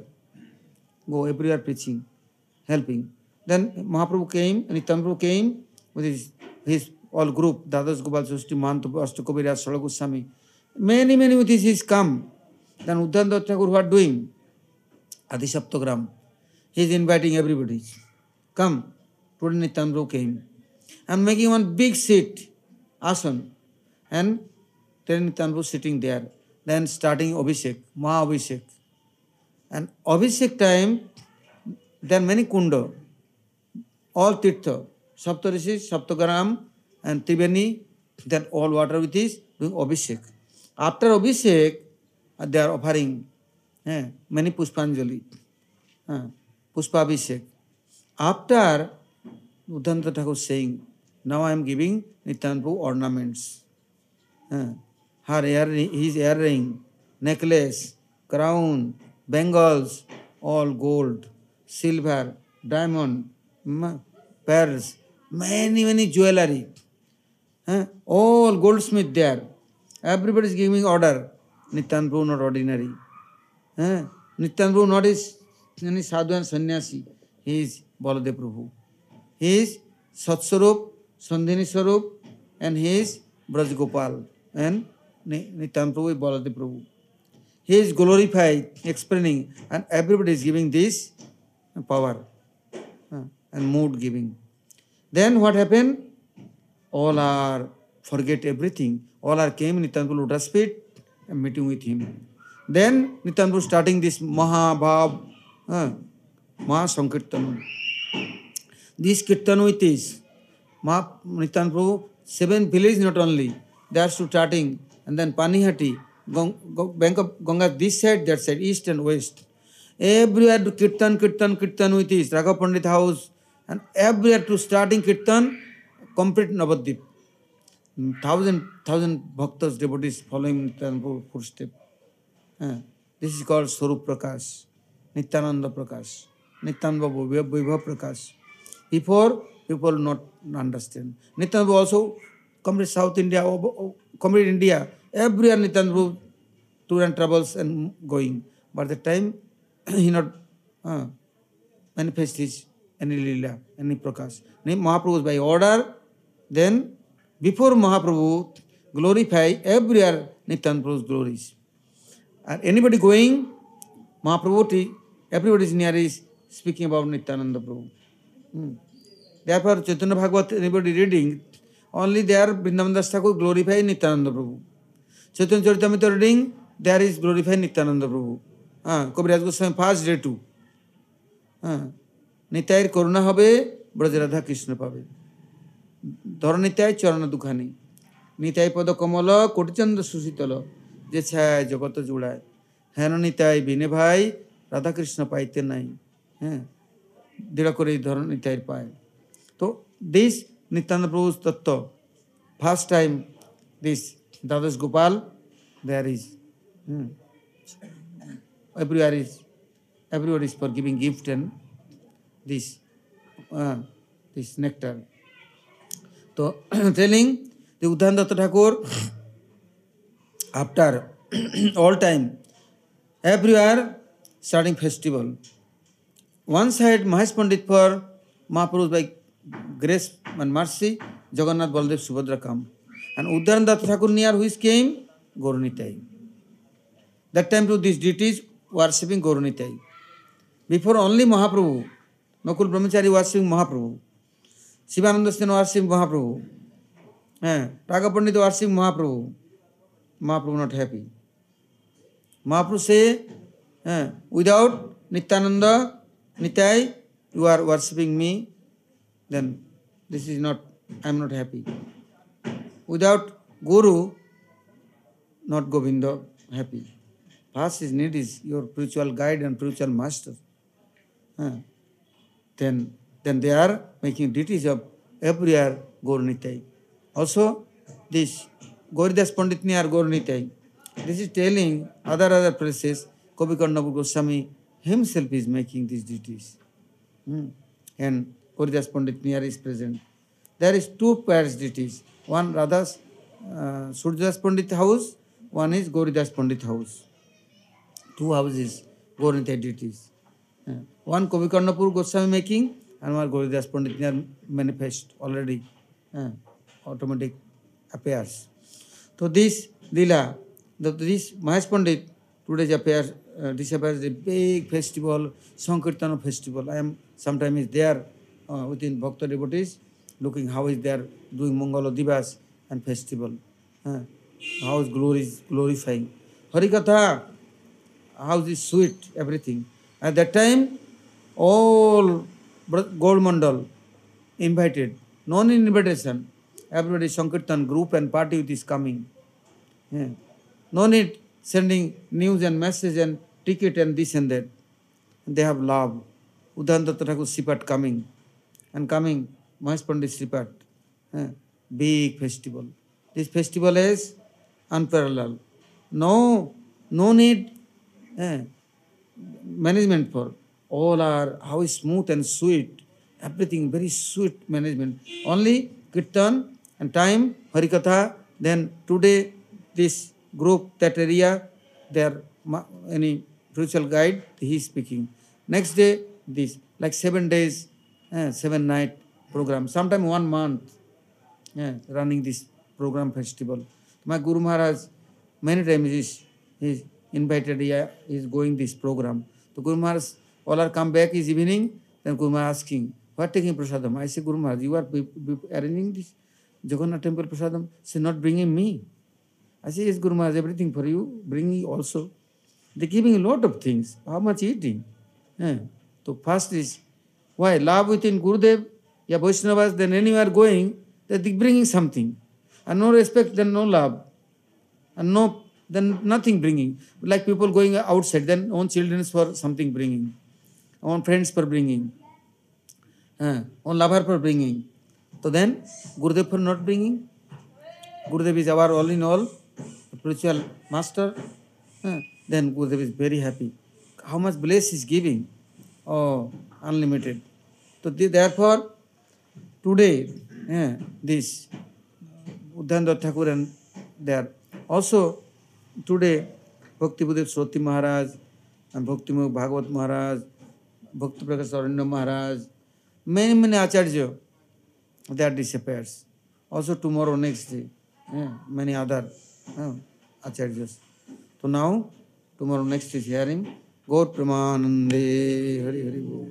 Go everywhere preaching, helping. Then Mahaprabhu came, Nityananda Prabhu came with his, his all group, Dadas Gopal Srishti, Mahanta Ashtakobiraj, Sala Goswami. Many, many with his is come. Then Uddharan Datta Thakur, what doing? Adi Saptagram. He is inviting everybody. Come. Today Nityananda Prabhu came. And making one big seat, asan. And then Nityananda Prabhu sitting there. Then starting Abhishek, Maha Abhishek. And Abhishek time, there are many kunda. All tirtha. Saptarishi, Saptagram, and Triveni, then all water with this, doing Abhishek. After Abhishek, uh, they are offering eh, many Pushpanjali, uh, Pushpa Abhishek. After, Uddharan Datta Thakur saying, now I am giving Nityananda Prabhu ornaments. Uh, her ear, his earring, necklace, crown, bangles, all gold, silver, diamond, pearls, many, many jewelry. Huh? All goldsmith there. Everybody is giving order. Nityananda Prabhu not ordinary. Huh? Nityananda Prabhu not is any sadhu and sannyasi. He is Baladev Prabhu. He is Satswarup, Sandhini Swarup, and he is Braj Gopal. And Nityananda Prabhu is Baladev Prabhu. He is glorified, explaining, and everybody is giving this power uh, and mood giving. Then what happened? All are forget everything. All are came Nityananda Prabhu lotus feet and meeting with him. Then Nityananda Prabhu starting this Mahabhav, uh, Maha Sankirtan. This Kirtan with this Nityananda Prabhu, seven villages not only, they are starting, and then Panihati, Gong, bank of Ganga, this side, that side, east and west. Everywhere to Kirtan, Kirtan, Kirtan with this, Raghav Pandit house, and everywhere to starting Kirtan, complete Navadvip. Thousand, thousand bhaktas, devotees following Nityananda footstep. Uh, this is called Swarup Prakash, Nityananda Prakash, Nityananda Vaibhav Prakash. Before, people not understand. Nityananda also complete South India, complete India, everywhere Nityananda tour and travels and going. But the time he not uh, manifest his any lila, any prakash. Mahaprabhu by order. Then before Mahaprabhu glorify everywhere Nityananda Prabhu's glories. And anybody going, Mahaprabhu, everybody is near is speaking about Nityananda Prabhu. Hmm. Therefore, Chaitanya Bhagavat, anybody reading, only there Vrindavan Das Thakur glorify Nityananda Prabhu. Chaitanya Charitamrita reading, there is glorify Nityananda Prabhu. Ah, Kaviraj Goswami first day too. Ah, Nitayir Karuna habe, Braj Radha Krishna pabe. Dhara Nitay Charana Dukhani. Nitay Pada Kamala, Kotichanda Susitala, Je Chhaya Jagata Judai. Hena Nitay Bine Bhai, Radha Krishna paite nai. Dira Kore Dhara Nitayir paye. So, this Nityananda Prabhu's Tattva, first time this Dadas Gopal, there is. Hmm. Everywhere is, everywhere is for giving gift and this, uh, this nectar. So, telling the Uddhanath Thakur, after all time, everywhere starting festival. One side, Mahesh Pandit for Mahaprabhu by grace and mercy, Jagannath Baladev Subhadra come. And Uddhanath Thakur near which came, Gauranitai. That time to these deities worshipping Gauranitai. Before only Mahaprabhu, Nakul Brahmachari worshipping Mahaprabhu. Sivananda Sen worshipping Mahaprabhu. Eh, Raga Pandit worshipping Mahaprabhu. Mahaprabhu not happy. Mahaprabhu say, eh, without Nityananda, Nitai, you are worshipping me, then this is not, I am not happy. Without Guru, not Govinda, happy. First his need is your spiritual guide and spiritual master. Uh, then, then they are making deities of everywhere Gauranitai. Also, this Gauridas Pandit near Gauranitai. This is telling other other places, Kavikarnava Goswami himself is making these deities. Hmm. And Gauridas Pandit near is present. There is two pairs deities. One Radha's uh, Surjadas Pandit house, one is Gauridas Pandit house. Two houses, Gauranitai deities. Uh, one Kavikarnapur Goswami making, and one Gauridas Pandit near manifest already. Uh, automatic appears. So this Lila, the, this Mahesh Pandit today appears, uh, this appears a big festival, Sankirtana festival. I am sometimes there uh, within Bhakta devotees, looking how is there doing Mangala Divas and festival. Uh, how is glory is glorifying. Harikatha, how is sweet, everything. At that time, all Gold Mandal invited, no invitation. Everybody Sankirtan group and party is coming. Yeah. No need sending news and message and ticket and this and that. And they have love. Uddhanath Thakur Sipat coming. And coming, Mahesh Pandit Sipat. Yeah. Big festival. This festival is unparalleled. No, no need yeah, management for. All are how smooth and sweet. everything, very sweet management. Only kirtan and time, harikatha. Then today this group, that area, their any spiritual guide, he is speaking. Next day this, like seven days, eh, seven night program. Sometime one month, yeah, running this program festival. My Guru Maharaj many times is is invited. Yeah, is going this program. So Guru Maharaj all are come back is evening. Then Guru Maharaj asking, what taking prasadam? I say, Guru Maharaj, you are be, be arranging this Jagannath temple prasadam. Say, not bringing me. I say, yes, Guru Maharaj, everything for you. Bringing also. They giving a lot of things. How much eating? Eh. So first is why love within Gurudev. Yeah, Vaishnavas. Then anywhere going, they are bringing something, and no respect, then no love, and no, then nothing bringing. Like people going outside, then own children for something bringing, own friends for bringing, uh, own lover for bringing. So then Gurudev for not bringing. Gurudev is our all in all, spiritual master. Uh, then Gurudev is very happy. How much bliss is giving? Oh, unlimited. So therefore, today, yeah, this Uddhayananda Thakur and there. Also, today, Bhakti Buddha Sroti Maharaj and Bhakti Mukh Bhagavat Maharaj, Bhakti Prakash Aranya Maharaj, many, many Acharya, they are disappears. Also tomorrow, next day, yeah, many other uh, Acharyas. So now, tomorrow, next is hearing, Gaur Pramanande, Hari Hari Bol.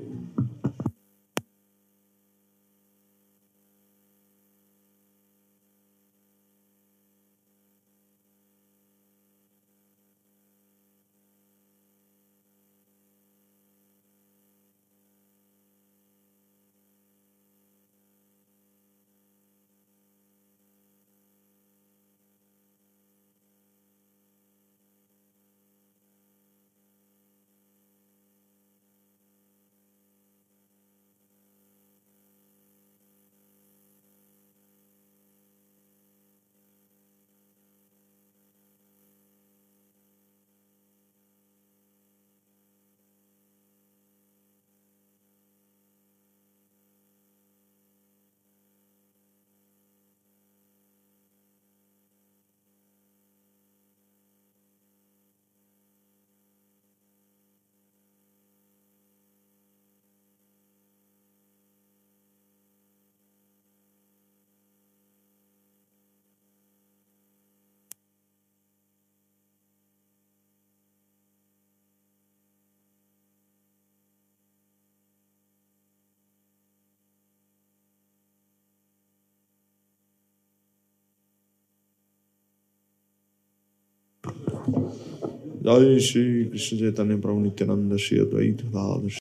Jai Shri Krishna Chaitanya Prabhu Nityananda Shri Advaita Gadadhar